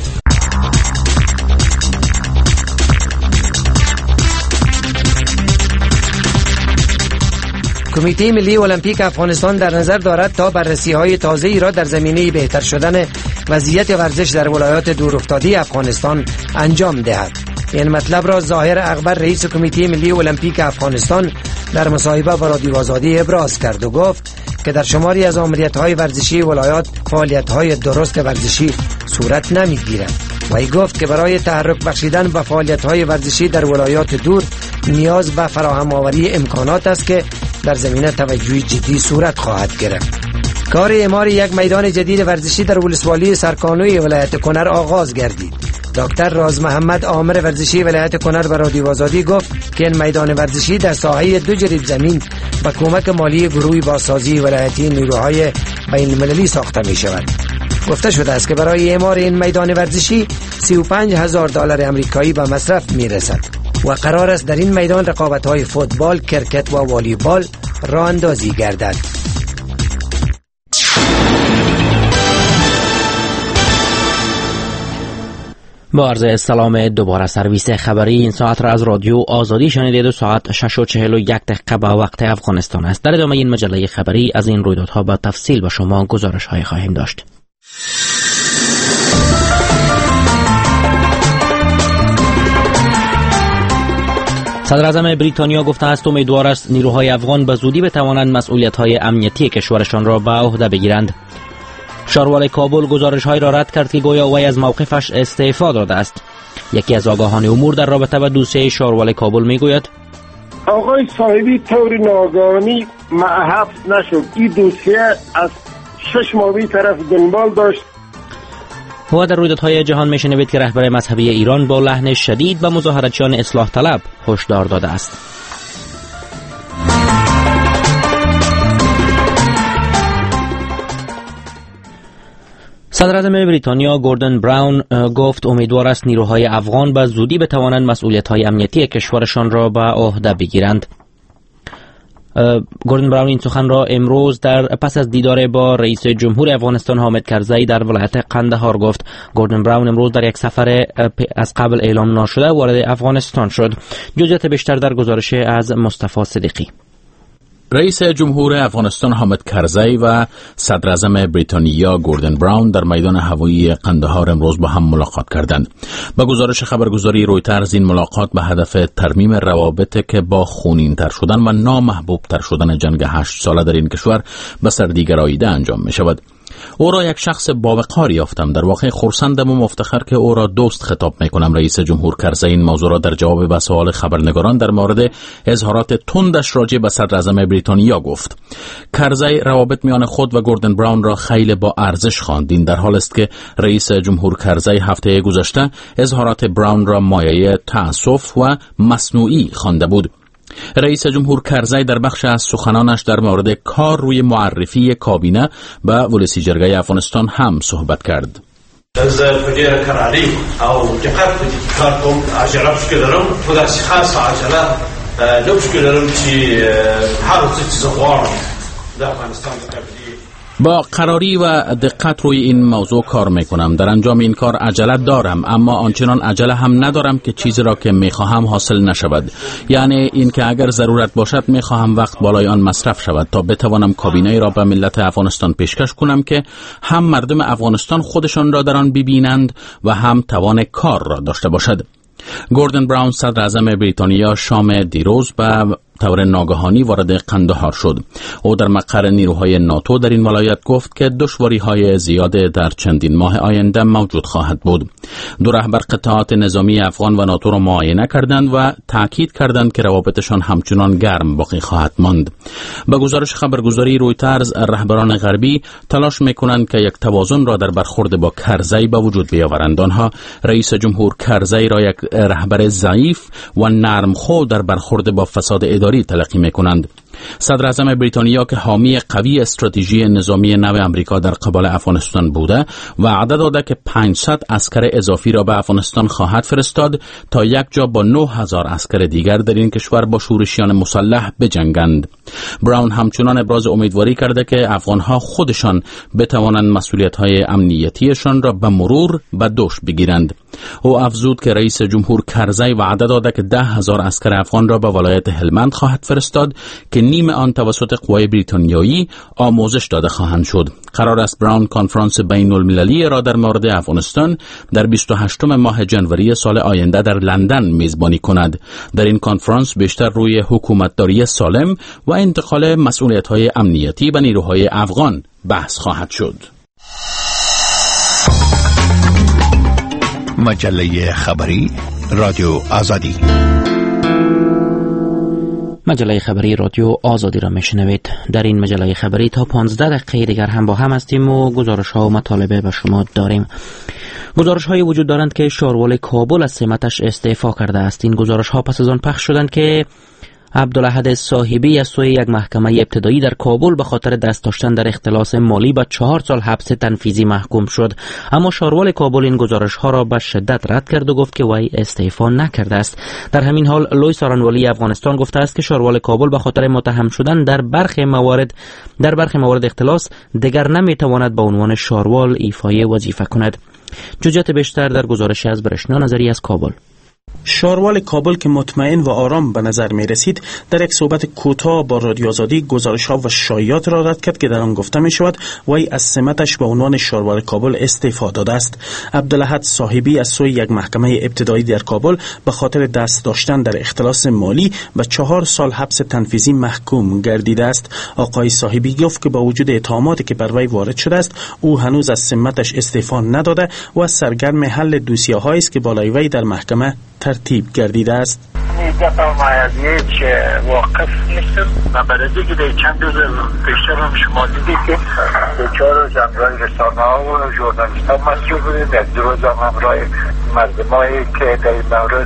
کمیته ملی المپیک افغانستان در نظر دارد تا بررسی‌های تازه‌ای را در زمینه بهتر شدن وضعیت ورزش در ولایات دورافتاده افغانستان انجام دهد. این مطلب را ظاهر اکبر رئیس کمیته ملی المپیک افغانستان در مصاحبه با رادیو آزادی ابراز کرد و گفت که در شماری از آمریت‌های ورزشی ولایات فعالیت‌های درست ورزشی صورت نمی‌گیرد. وی گفت که برای تحرک بخشیدن به فعالیت‌های ورزشی در ولایات دور نیاز به فراهم آوری امکانات است که در زمینه توجه جدی صورت خواهد گرفت. کار اعمار یک میدان جدید ورزشی در ولسوالی سرکانوی ولایت کنر آغاز گردید. دکتر راز محمد عامر ورزشی ولایت کنر به رادیو آزادی گفت که این میدان ورزشی در ساحه 2 جریب زمین با کمک مالی گروه بازسازی ولایتی نیروهای بین‌المللی ساخته می شود. گفته شده است که برای اعمار این میدان ورزشی $35,000 آمریکایی به مصرف می رسد و قرار است در این میدان رقابت‌های فوتبال، کرکت و والیبال راه اندازی گردد. با عرض سلام دوباره سرویس خبری این ساعت را از رادیو آزادی شنیدید و ساعت 6:41 به وقت افغانستان است. در ادامه این مجله خبری از این رویدادها به تفصیل با شما گزارش‌های خواهیم داشت. صدر اعظم بریتانیا گفته است امیدوار است نیروهای افغان به زودی بتوانند مسئولیت‌های امنیتی کشورشان را به عهده بگیرند. شاروال کابل گزارش‌های را رد کرد که گویا وی از موقفش استعفا داده است. یکی از آگاهان امور در رابطه با دوسیه شاروال کابل میگوید آقای صاحبی طور ناگهانی محو نشد. این دوسیه از 6 ماه طرف دنبال داشت. و در رویدادهای جهان میشنوید که رهبر مذهبی ایران با لحن شدید به مظاهراتچیان اصلاح طلب هشدار داده است. صدر اعظم بریتانیا گوردن براون گفت امیدوار است نیروهای افغان به زودی بتوانند مسئولیت‌های امنیتی کشورشان را به عهده بگیرند. گوردن براون این سخن را امروز در پس از دیدار با رئیس جمهور افغانستان حامد کرزی در ولایت قندهار گفت. گوردن براون امروز در یک سفر از قبل اعلام نشده وارد افغانستان شد. جزئیات بیشتر در گزارش از مصطفی صدیقی. رئیس جمهور افغانستان حامد کرزی و صدر اعظم بریتانیا گوردن براون در میدان هوایی قندهار امروز با هم ملاقات کردند. با گزارش خبرگزاری رویترز این ملاقات به هدف ترمیم روابط که با خونین‌تر شدن و نامحبوب‌تر شدن جنگ 8 ساله در این کشور به سردیگراییده انجام می شود. او را یک شخص باوقار یافتم. در واقع خرسندم و مفتخر که او را دوست خطاب می کنم. رئیس جمهور کرزی این موضوع را در جواب به سوال خبرنگاران در مورد اظهارات تندش راجع به صدر اعظم بریتانیا گفت. کرزی روابط میان خود و گوردن براون را خیلی با ارزش خواند. این در حال است که رئیس جمهور کرزی هفته گذشته اظهارات براون را مایه تأسف و مصنوعی خوانده بود. رئیس جمهور کرزی در بخش از سخنانش در مورد کار روی معرفی کابینه به ولسی جرګه افغانستان هم صحبت کرد. از پدیر کراری او دقت کار کوم عجله شکلرم په داسې خاص عجله نو شکلرم چې هر څه غواړم د افغانستان د با قراری و دقت روی این موضوع کار میکنم. در انجام این کار عجله دارم، اما آنچنان عجله هم ندارم که چیزی را که میخواهم حاصل نشود. یعنی این که اگر ضرورت باشد میخواهم وقت بالای آن مصرف شود تا بتوانم کابینه را به ملت افغانستان پیشکش کنم که هم مردم افغانستان خودشان را در آن ببینند و هم توان کار را داشته باشد. گوردن براون صدر اعظم بریتانیا شام دیروز به طور ناگهانی وارد قندهار شد. او در مقر نیروهای ناتو در این ولایت گفت که دشواری‌های زیاد در چندین ماه آینده موجود خواهد بود. دو رهبر قطعات نظامی افغان و ناتو را معاینه کردند و تاکید کردند که روابطشان همچنان گرم باقی خواهد ماند. به گزارش خبرگزاری رویترز، رهبران غربی تلاش می‌کنند که یک توازن را در برخورد با کرزی به وجود بیاورند. آنها رئیس جمهور کرزی را یک رهبر ضعیف و نرمخو در برخورد با فساد اداری تلقی می‌کنند. صدر اعظم بریتانیا که حامی قوی استراتژی نظامی نو امریکا در قبال افغانستان بوده وعده داده که 500 عسکر اضافی را به افغانستان خواهد فرستاد تا یک جا با 9000 عسکر دیگر در این کشور با شورشیان مسلح بجنگند. براون همچنان ابراز امیدواری کرده که افغانها خودشان بتوانند مسئولیت‌های امنیتیشان را به مرور به دوش بگیرند. او افزود که رئیس جمهور کرزی وعده داده که 10,000 عسکر افغان را به ولایت هلمند خواهد فرستاد که نیم آن توسط قوای بریتانیایی آموزش داده خواهند شد. قرار است براون کنفرانس بین المللی را در مورد افغانستان در 28 ماه جنوری سال آینده در لندن میزبانی کند. در این کنفرانس بیشتر روی حکومتداری سالم و انتقال مسئولیت‌های امنیتی به نیروهای افغان بحث خواهد شد. مجله خبری رادیو آزادی. مجله خبری رادیو آزادی را میشنوید. در این مجله خبری تا 15 دقیقه دیگر هم با هم هستیم و گزارش ها و مطالبه به شما داریم. گزارش های وجود دارند که شاروال کابل از سمتش استعفا کرده است. این گزارش ها پس از آن پخش شدند که عبدالاحد صاحبی از سوی یک محکمه ابتدایی در کابل به خاطر دست داشتن در اختلاس مالی به 4 سال حبس تنفیذی محکوم شد. اما شاروال کابل این گزارش ها را به شدت رد کرد و گفت که وی استعفا نکرده است. در همین حال لوی سارنوالی افغانستان گفته است که شاروال کابل به خاطر متهم شدن در برخی موارد اختلاس دیگر نمیتواند به عنوان شاروال ایفای وظیفه کند. جزئیات بیشتر در گزارشی از برشنا نظری از کابل. شاروال کابل که مطمئن و آرام به نظر می رسید در یک صحبت کوتاه با رادیو آزادی گزارش ها و شایعات را رد کرد که در آن گفته می شود وی از سمتش به عنوان شاروال کابل استعفا داده است. عبدالاحد صاحبی از سوی یک محکمه ابتدایی در کابل به خاطر دست داشتن در اختلاس مالی به 4 سال حبس تنفیذی محکوم گردیده است. آقای صاحبی گفت که با وجود اتهاماتی که بر وی وارد شده است او هنوز از سمتش استعفا نداده و سرگرم حل دوسیه‌هایی است که بالای وی در محکمه ترتیب گردیده است. هیچ واقف نیستم و برای دیگه در چند روز پیشتر هم شما دیدید که دچار جنگ‌های رسانه‌ها و ژورنالیست‌ها مسئول بودیم. در دو روز هم همراه مردمایی که در این مورد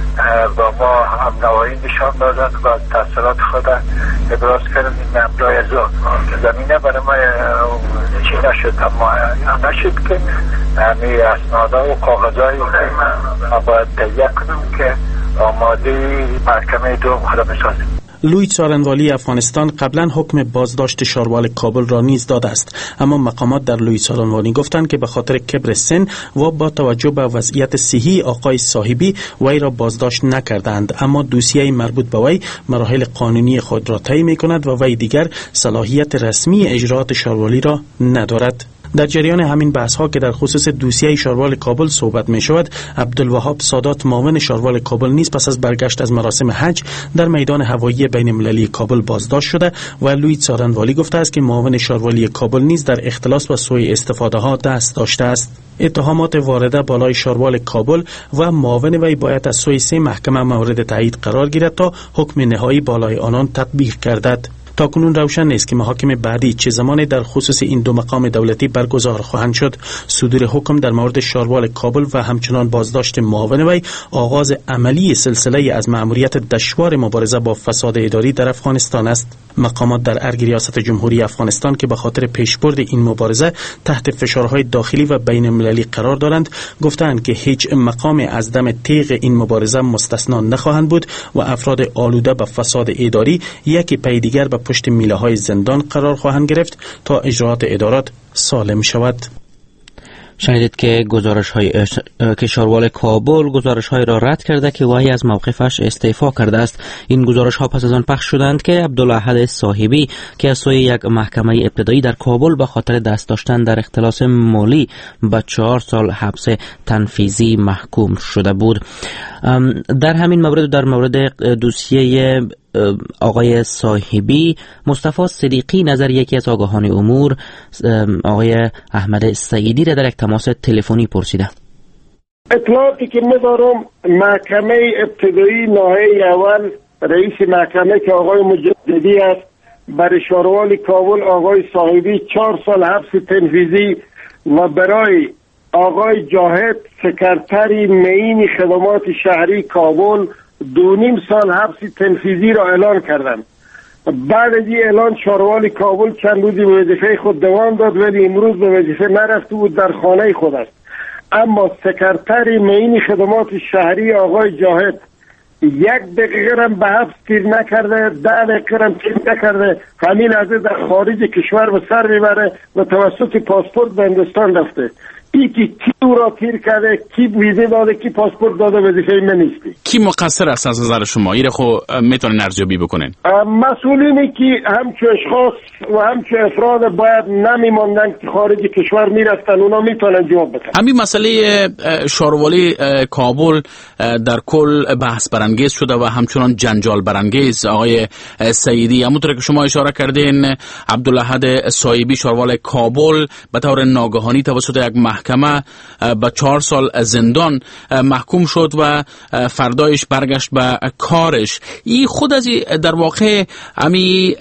با ما همنوایی نشان دادن و تأثیرات خود ابراز کردن. این همراه از زمینه برای ما چی نشد، اما نشد که همه اسنادها و کاغذهایی که ما باید تهیه کنم که آماده محکمه دوم خدا بسازیم. لوی سارنوالی افغانستان قبلا حکم بازداشت شاروال کابل را نیز داده است، اما مقامات در لوی سارنوالی گفتند که به خاطر کبر سن و با توجه به وضعیت صحی آقای صاحبی وی را بازداشت نکردند، اما دوسیه مربوط به وی مراحل قانونی خود را طی می‌کند و وی دیگر صلاحیت رسمی اجراات شاروالی را ندارد. در جریان همین بحث ها که در خصوص دوسیه شاروال کابل صحبت می شود، عبدالوهاب سادات معاون شاروال کابل نیز پس از برگشت از مراسم حج در میدان هوایی بین المللی کابل بازداشت شده و لوی سارنوالی گفته است که معاون شاروالی کابل نیز در اختلاس و سوء استفاده ها دست داشته است. اتهامات وارده بالای شاروال کابل و معاون وی باید از سوی 3 محکمه مورد تایید قرار گیرد تا حکم نهایی بالای آنان تطبیق گردد. تاکنون روشن نیست که محاکم بعدی چه زمانی در خصوص این دو مقام دولتی برگزار خواهند شد. صدور حکم در مورد شاروال کابل و همچنان بازداشت معاون وی آغاز عملی سلسله از مأموریت دشوار مبارزه با فساد اداری در افغانستان است. مقامات در ارگ ریاست جمهوری افغانستان که به خاطر پیشبرد این مبارزه تحت فشارهای داخلی و بین المللی قرار دارند گفتند که هیچ مقام از دم تیغ این مبارزه مستثنا نخواهند بود و افراد آلوده به فساد اداری یکی پی دیگر به پشت میله‌های زندان قرار خواهند گرفت تا اجراات ادارات سالم شود. شنیدید که که شاروال کابل گزارش‌های را رد کرده که وی از موقفش استعفا کرده است. این گزارش‌ها پس از آن پخش شدند که عبدالاحد صاحبی که از سوی یک محکمه ابتدایی در کابل به خاطر دست داشتن در اختلاس مالی به 4 سال حبس تنفیذی محکوم شده بود. در همین مورد در مورد دوسیه آقای صاحبی، مصطفی صدیقی نظر یکی از آگاهان امور آقای احمد سعیدی را در یک تماس تلفنی پرسیده. اطلاعاتی که می‌دارم محکمه ابتدایی ناحیه اول رئیس محکمه که آقای مجددی است برای شاروالی کابل آقای صاحبی 4 سال حبس تنفیذی و برای آقای جاهد سکرتری معین خدمات شهری کابل 2.5 سال حبس تنفیذی را اعلان کردند. بعد از این اعلان شاروالی کابل چند روزی به وظیفه خود دوام داد ولی امروز به وظیفه نرفته بود، در خانه خود است. اما سکرتری معین خدمات شهری آقای جاهد 1 دقیقه هم به حبس تیر نکرده، 10 دقیقه هم تیر نکرده، همین از در خارج کشور به سر میبره و توسط پاسپورت به هندوستان رفته. ای که کی او را تیر کرده، کی ویزه داده، کی پاسپورت داده، وظیفه من نیستی. کی مقصر است از نظر شما؟ ایره خو میتونن ارزیابی بکنن. مسئولینی که همچو اشخاص و همچو افراد باید نمیماندن که خارج کشور میرفتن، اونا میتونن جواب بدن. همین مسئله شاروالی کابل در کل بحث برانگیز شده و همچنان جنجال برانگیز. آقای سعیدی، همونطور که شما اشاره کردین، عبدالاحد صاحبی شاروال کابل به طور ناگهانی توسط یک محکمه به 4 سال زندان محکوم شد و فردایش برگشت به کارش. این خود از در واقع امی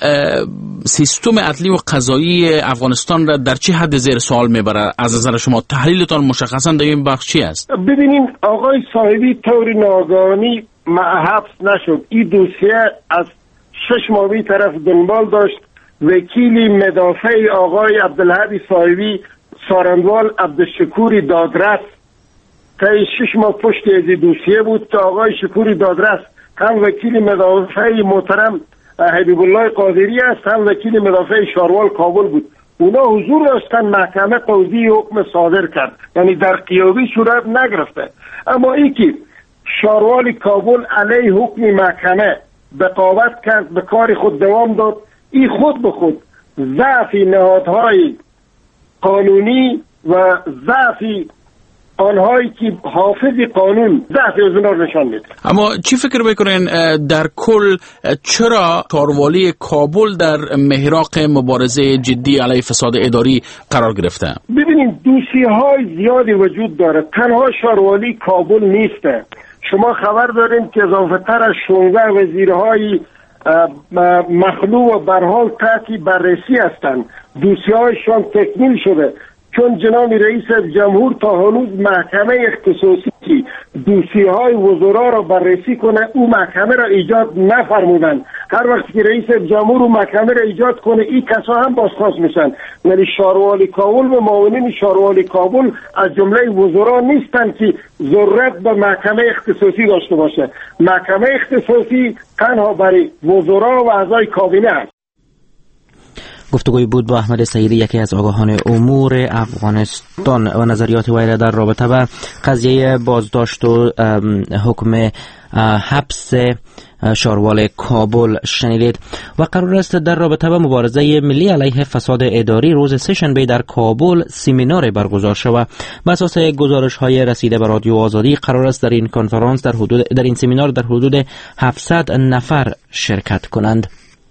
سیستم عدلی و قضایی افغانستان را در چه حد زیر سوال میبره؟ از نظر شما تحلیلتان مشخصا در این بخش چی است؟ ببینین آقای صاحبی طور ناگهانی حبس نشد. این دوسیه از 6 ماه طرف دنبال داشت. وکیل مدافع آقای عبدالهادی صاحبی سارندوال عبدالشکوری دادرس تا 6 ماه پشت از دوسیه بود که آقای شکوری دادرس هم وکیل مدافع محترم حبیب الله قادری است، هم وکیل مدافع شاروال کابل بود. اونا حضور داشتن، محکمه قاضی حکم صادر کرد، یعنی در قیابی صورت نگرفته. اما ای که شاروال کابل علیه حکم محکمه بقاوت کرد، به کار خود دوام داد، این خود به خود ضعف نهادهای قانونی و ضعف آنهایی که حافظ قانون ضعف از اونا نشان میده. اما چی فکر میکنین در کل چرا شاروالی کابل در محراق مبارزه جدی علیه فساد اداری قرار گرفته؟ ببینید دوسیه‌های زیادی وجود داره، تنها شاروالی کابل نیسته. شما خبر دارین که اضافه تر از 16 وزیرهای مخلوع و برحال تحت بررسی هستند. دوسیه‌هایشان تکمیل شده، چون جناب رئیس جمهور تا هنوز محکمه اختصاصی که دوسیه‌های وزرا را بررسی کنه او محکمه را ایجاد نفرمودند. هر وقت که رئیس جمهور او محکمه را ایجاد کنه این کسا هم بازخواست میشن. ولی شاروالی کابل و معاونین شاروالی کابل از جمله وزرا نیستند که ضرورت به محکمه اختصاصی داشته باشه. محکمه اختصاصی تنها برای وزرا و اعضای کابینه است. گفتگوی بود با احمد سعیدی، یکی از آگاهان امور افغانستان، و نظریات وی را در رابطه با قضیه بازداشت و حکم حبس شاروال کابل شنیدید. و قرار است در رابطه با مبارزه ملی علیه فساد اداری روز سه‌شنبه در کابل سمینار برگزار شود. بر اساس گزارش‌های رسیده به رادیو آزادی قرار است در این کنفرانس در این سمینار در حدود 700 نفر شرکت کنند.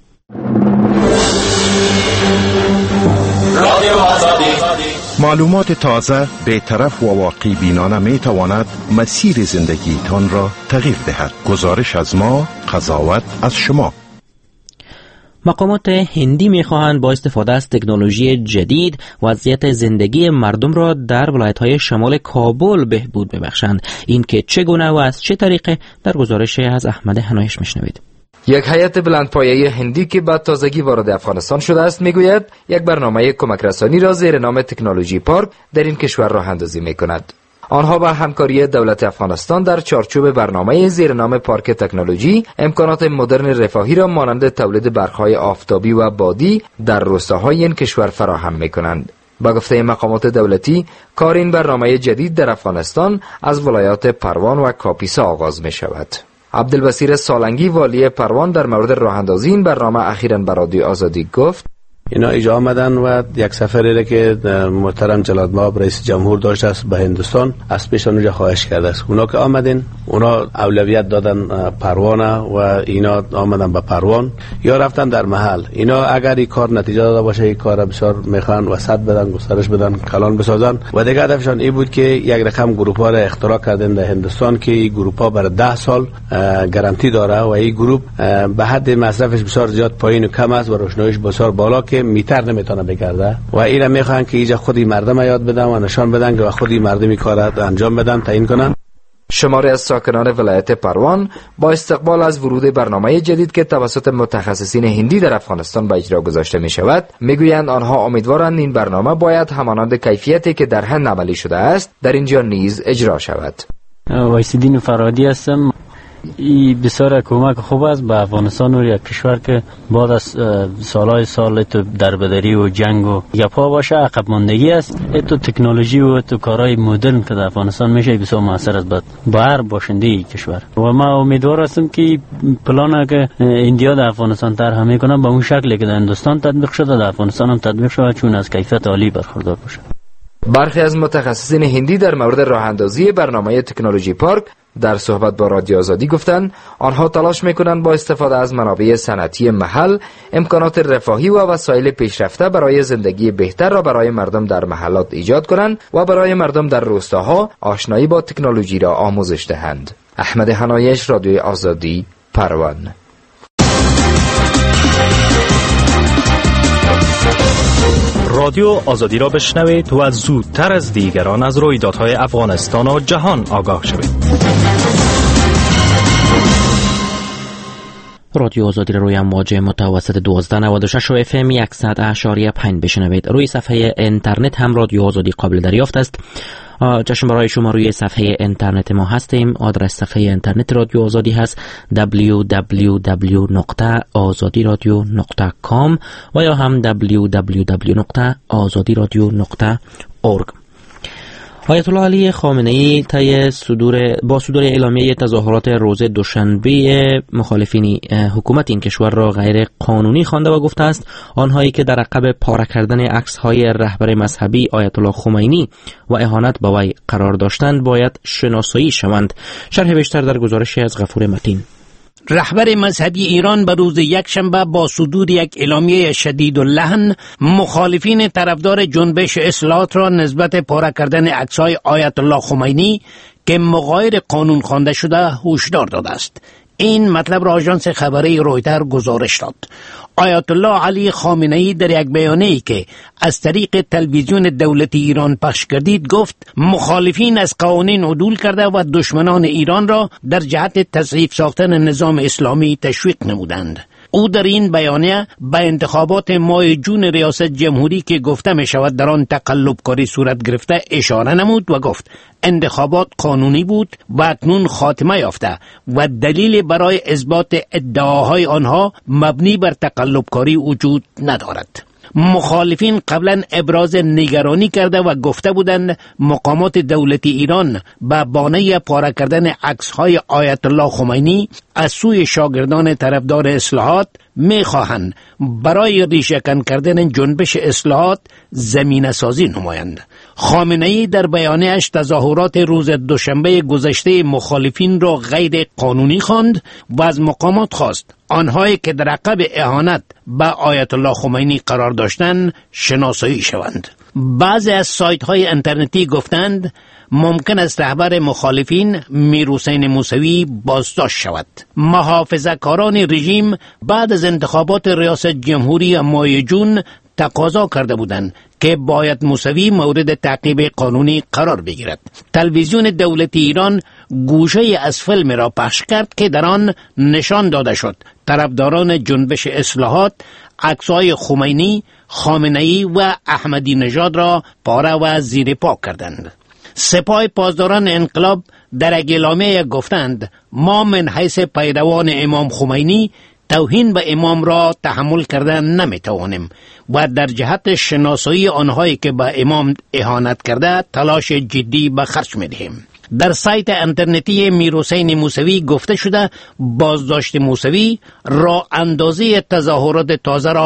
معلومات تازه، بی‌طرف و واقعی بینانه می تواند مسیر زندگیتان را تغییر دهد. گزارش از ما، قضاوت از شما. مقامات هندی می‌خواهند با استفاده از تکنولوژی جدید وضعیت زندگی مردم را در ولایت‌های شمال کابل بهبود ببخشند. این که چگونه و از چه طریقه در گزارش از احمد حنایش میشنوید. یک هیئت بلندپایه هندی که بعد تازگی وارد افغانستان شده است میگوید یک برنامه کمک رسانی را زیر نام تکنولوژی پارک در این کشور راه اندازی میکند. آنها با همکاری دولت افغانستان در چارچوب برنامه زیر نام پارک تکنولوژی امکانات مدرن رفاهی را مانند تولید برق‌های آفتابی و بادی در روستاهای این کشور فراهم میکنند. با گفته مقامات دولتی، کار این برنامه جدید در افغانستان از ولایات پروان و کاپیسا آغاز می شود. عبدالبصیر سالنگی والی پروان در مورد راه اندازی این برنامه اخیراً به رادیو آزادی گفت: اینا اینجا آمدن و یک سفری را که محترم جلال مآب رئیس جمهور داشته است به هندوستان از پیش اونجا خواهش کرده است. اونا که آمدن اونا اولویت دادن پروانه و اینا آمدن به پروان یا رفتن در محل. اینا اگر این کار نتیجه داده باشه این کار بسیار میخوان وسط بدن، گسترش بدن، کلان بسازن و دیگه هدفشان این بود که یک رقم گروپ ها را اختراع کردن در هندوستان که این گروپ ها برای 10 سال گارانتی داره و این گروپ به حد مصرفش بسیار زیاد پایین و کم است و روشناییش بسیار بالا که میتر نمیتونه بگرده و اینا میخوان که اینجا خودی مردم یاد بدن و نشان بدن که خودی مردمی کار انجام بدن تعیین کنن. شماری از ساکنان ولایت پروان با استقبال از ورود برنامه جدید که توسط متخصصین هندی در افغانستان به اجرا گذاشته می شود میگویند آنها امیدوارند این برنامه باید همانند کیفیتی که در هند عملی شده است در اینجا نیز اجرا شود. وایسیدین فرادی هستم. این بسیار کمک خوب است به افغانستان و یک کشور که بعد از سال تو دربدری و جنگ و گپا باشه عقب ماندگی است. تو تکنولوژی و تو کارهای مدرن که در افغانستان میشه بسیار موثر است به هر باشنده کشور و ما امیدوار هستم که پلانی که ایندیا در افغانستان طرح میکنه به اون شکلی که در هندوستان تطبیق شده در افغانستان هم تطبیق شود چون از کیفیت عالی برخوردار باشه. برخی از متخصصین هندی در مورد راه اندازی برنامه تکنولوژی پارک در صحبت با رادیو آزادی گفتند آنها تلاش میکنند با استفاده از منابع صنعتی محل امکانات رفاهی و وسایل پیشرفته برای زندگی بهتر را برای مردم در محلات ایجاد کنند و برای مردم در روستاها آشنایی با تکنولوژی را آموزش دهند. احمد حنایش، رادیو آزادی، پروان. رادیو آزادی را بشنوید و زودتر از دیگران از رویدادهای افغانستان و جهان آگاه شوید. رادیو آزادی را روی امواج متوسط 1296 و FM 100.5 بشنوید. روی صفحه اینترنت هم رادیو آزادی قابل دریافت است. چشم برای شما روی صفحه اینترنت ما هستیم. آدرس صفحه اینترنت رادیو آزادی هست www.azadiradio.com و یا هم www.azadiradio.org. آیت الله علی خامنه‌ای با صدور اعلامیه تظاهرات روز دوشنبه مخالفین حکومت این کشور را غیر قانونی خوانده و گفته است آنهایی که در عقب پاره کردن عکس‌های رهبر مذهبی آیت الله خمینی و اهانت به وی قرار داشتند باید شناسایی شوند. شرح بیشتر در گزارشی از غفور متین. رهبر مذهبی ایران به روز یکشنبه با صدور یک اعلامیه شدید اللحن مخالفین طرفدار جنبش اصلاحات را نسبت پاره کردن عکس‌های آیت الله خمینی که مغایر قانون خوانده شده هشدار داده است. این مطلب را آژانس خبری رویتر گزارش داد. آیت الله علی خامنه‌ای در یک بیانیه‌ای که از طریق تلویزیون دولتی ایران پخش گردید گفت مخالفین از قوانین عدول کرده و دشمنان ایران را در جهت تضعیف ساختن نظام اسلامی تشویق نمودند. او در این بیانیه به انتخابات ماه جون ریاست جمهوری که گفته می شود در آن تقلب کاری صورت گرفته اشاره نمود و گفت انتخابات قانونی بود و اکنون خاتمه یافته و دلیل برای اثبات ادعاهای آنها مبنی بر تقلب کاری وجود ندارد. مخالفین قبلا ابراز نگرانی کرده و گفته بودند مقامات دولتی ایران به بانه پاره کردن عکس‌های آیت الله خمینی از سوی شاگردان طرفدار اصلاحات می‌خواهند برای ریشه‌کن کردن جنبش اصلاحات زمینه سازی نمایند. خامنه‌ای در بیانیه‌اش تظاهرات روز دوشنبه گذشته مخالفین را غیر قانونی خواند و از مقامات خواست آنهایی که در عقب اهانت به آیت الله خمینی قرار داشتند شناسایی شوند. بعضی از سایت‌های اینترنتی گفتند ممکن است رهبر مخالفین میرحسین موسوی بازداشت شود. محافظه‌کاران رژیم بعد از انتخابات ریاست جمهوری ماه جون تقاضا کرده بودند که باید موسوی مورد تعقیب قانونی قرار بگیرد. تلویزیون دولتی ایران گوشه از فیلم را پخش کرد که در آن نشان داده شد طرفداران جنبش اصلاحات عکس‌های خمینی، خامنه‌ای و احمدی نژاد را پاره و زیر پا کردند. سپاه پاسداران انقلاب در اعلامیه گفتند ما من حیث پیروان امام خمینی توهین به امام را تحمل کردن نمیتوانیم و در جهت شناسایی آنهایی که به امام اهانت کرده تلاش جدی به خرج می‌دهیم. در سایت اینترنتی میرحسین موسوی گفته شده بازداشت موسوی راه اندازی تظاهرات تازه را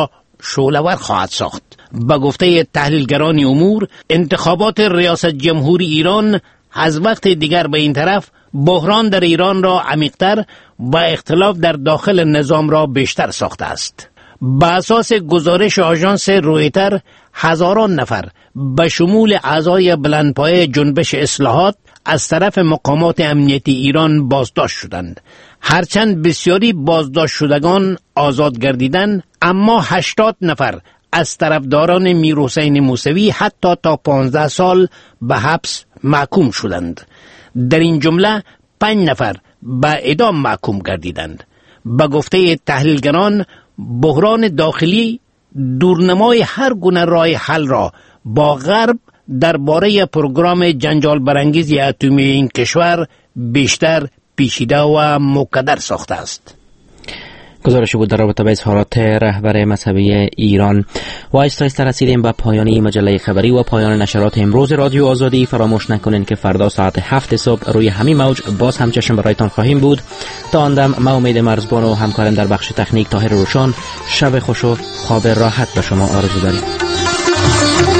شعله‌ور خواهد ساخت. به گفته تحلیلگران امور، انتخابات ریاست جمهوری ایران از وقت دیگر به این طرف بحران در ایران را عمیق‌تر و اختلاف در داخل نظام را بیشتر ساخته است. به اساس گزارش آژانس رویتر، هزاران نفر به شمول اعضای بلندپایه جنبش اصلاحات از طرف مقامات امنیتی ایران بازداشت شدند. هرچند بسیاری بازداشت شدگان آزاد گردیدند، اما 80 نفر از طرفداران میرحسین موسوی حتی تا 15 سال به حبس محکوم شدند. در این جمله 5 نفر به اعدام محکوم گردیدند. به گفته تحلیلگران، بحران داخلی دورنمای هر گونه راه حل را با غرب درباره پروگرام جنجال برانگیز اتمی این کشور بیشتر پیچیده و مکدر ساخته است. گزارش بود در رابطه با اظهارات رهبر مذهبی ایران. و آهسته رسیدیم به پایان مجله خبری و پایان نشرات امروز رادیو آزادی. فراموش نکنین که فردا ساعت 7 صبح روی همین موج باز هم چشم برایتان خواهیم بود. تا آن دم ما امید مرزبان و همکارم در بخش تکنیک طاهر روشان، شب خوش و خواب راحت به شما آرزو داریم.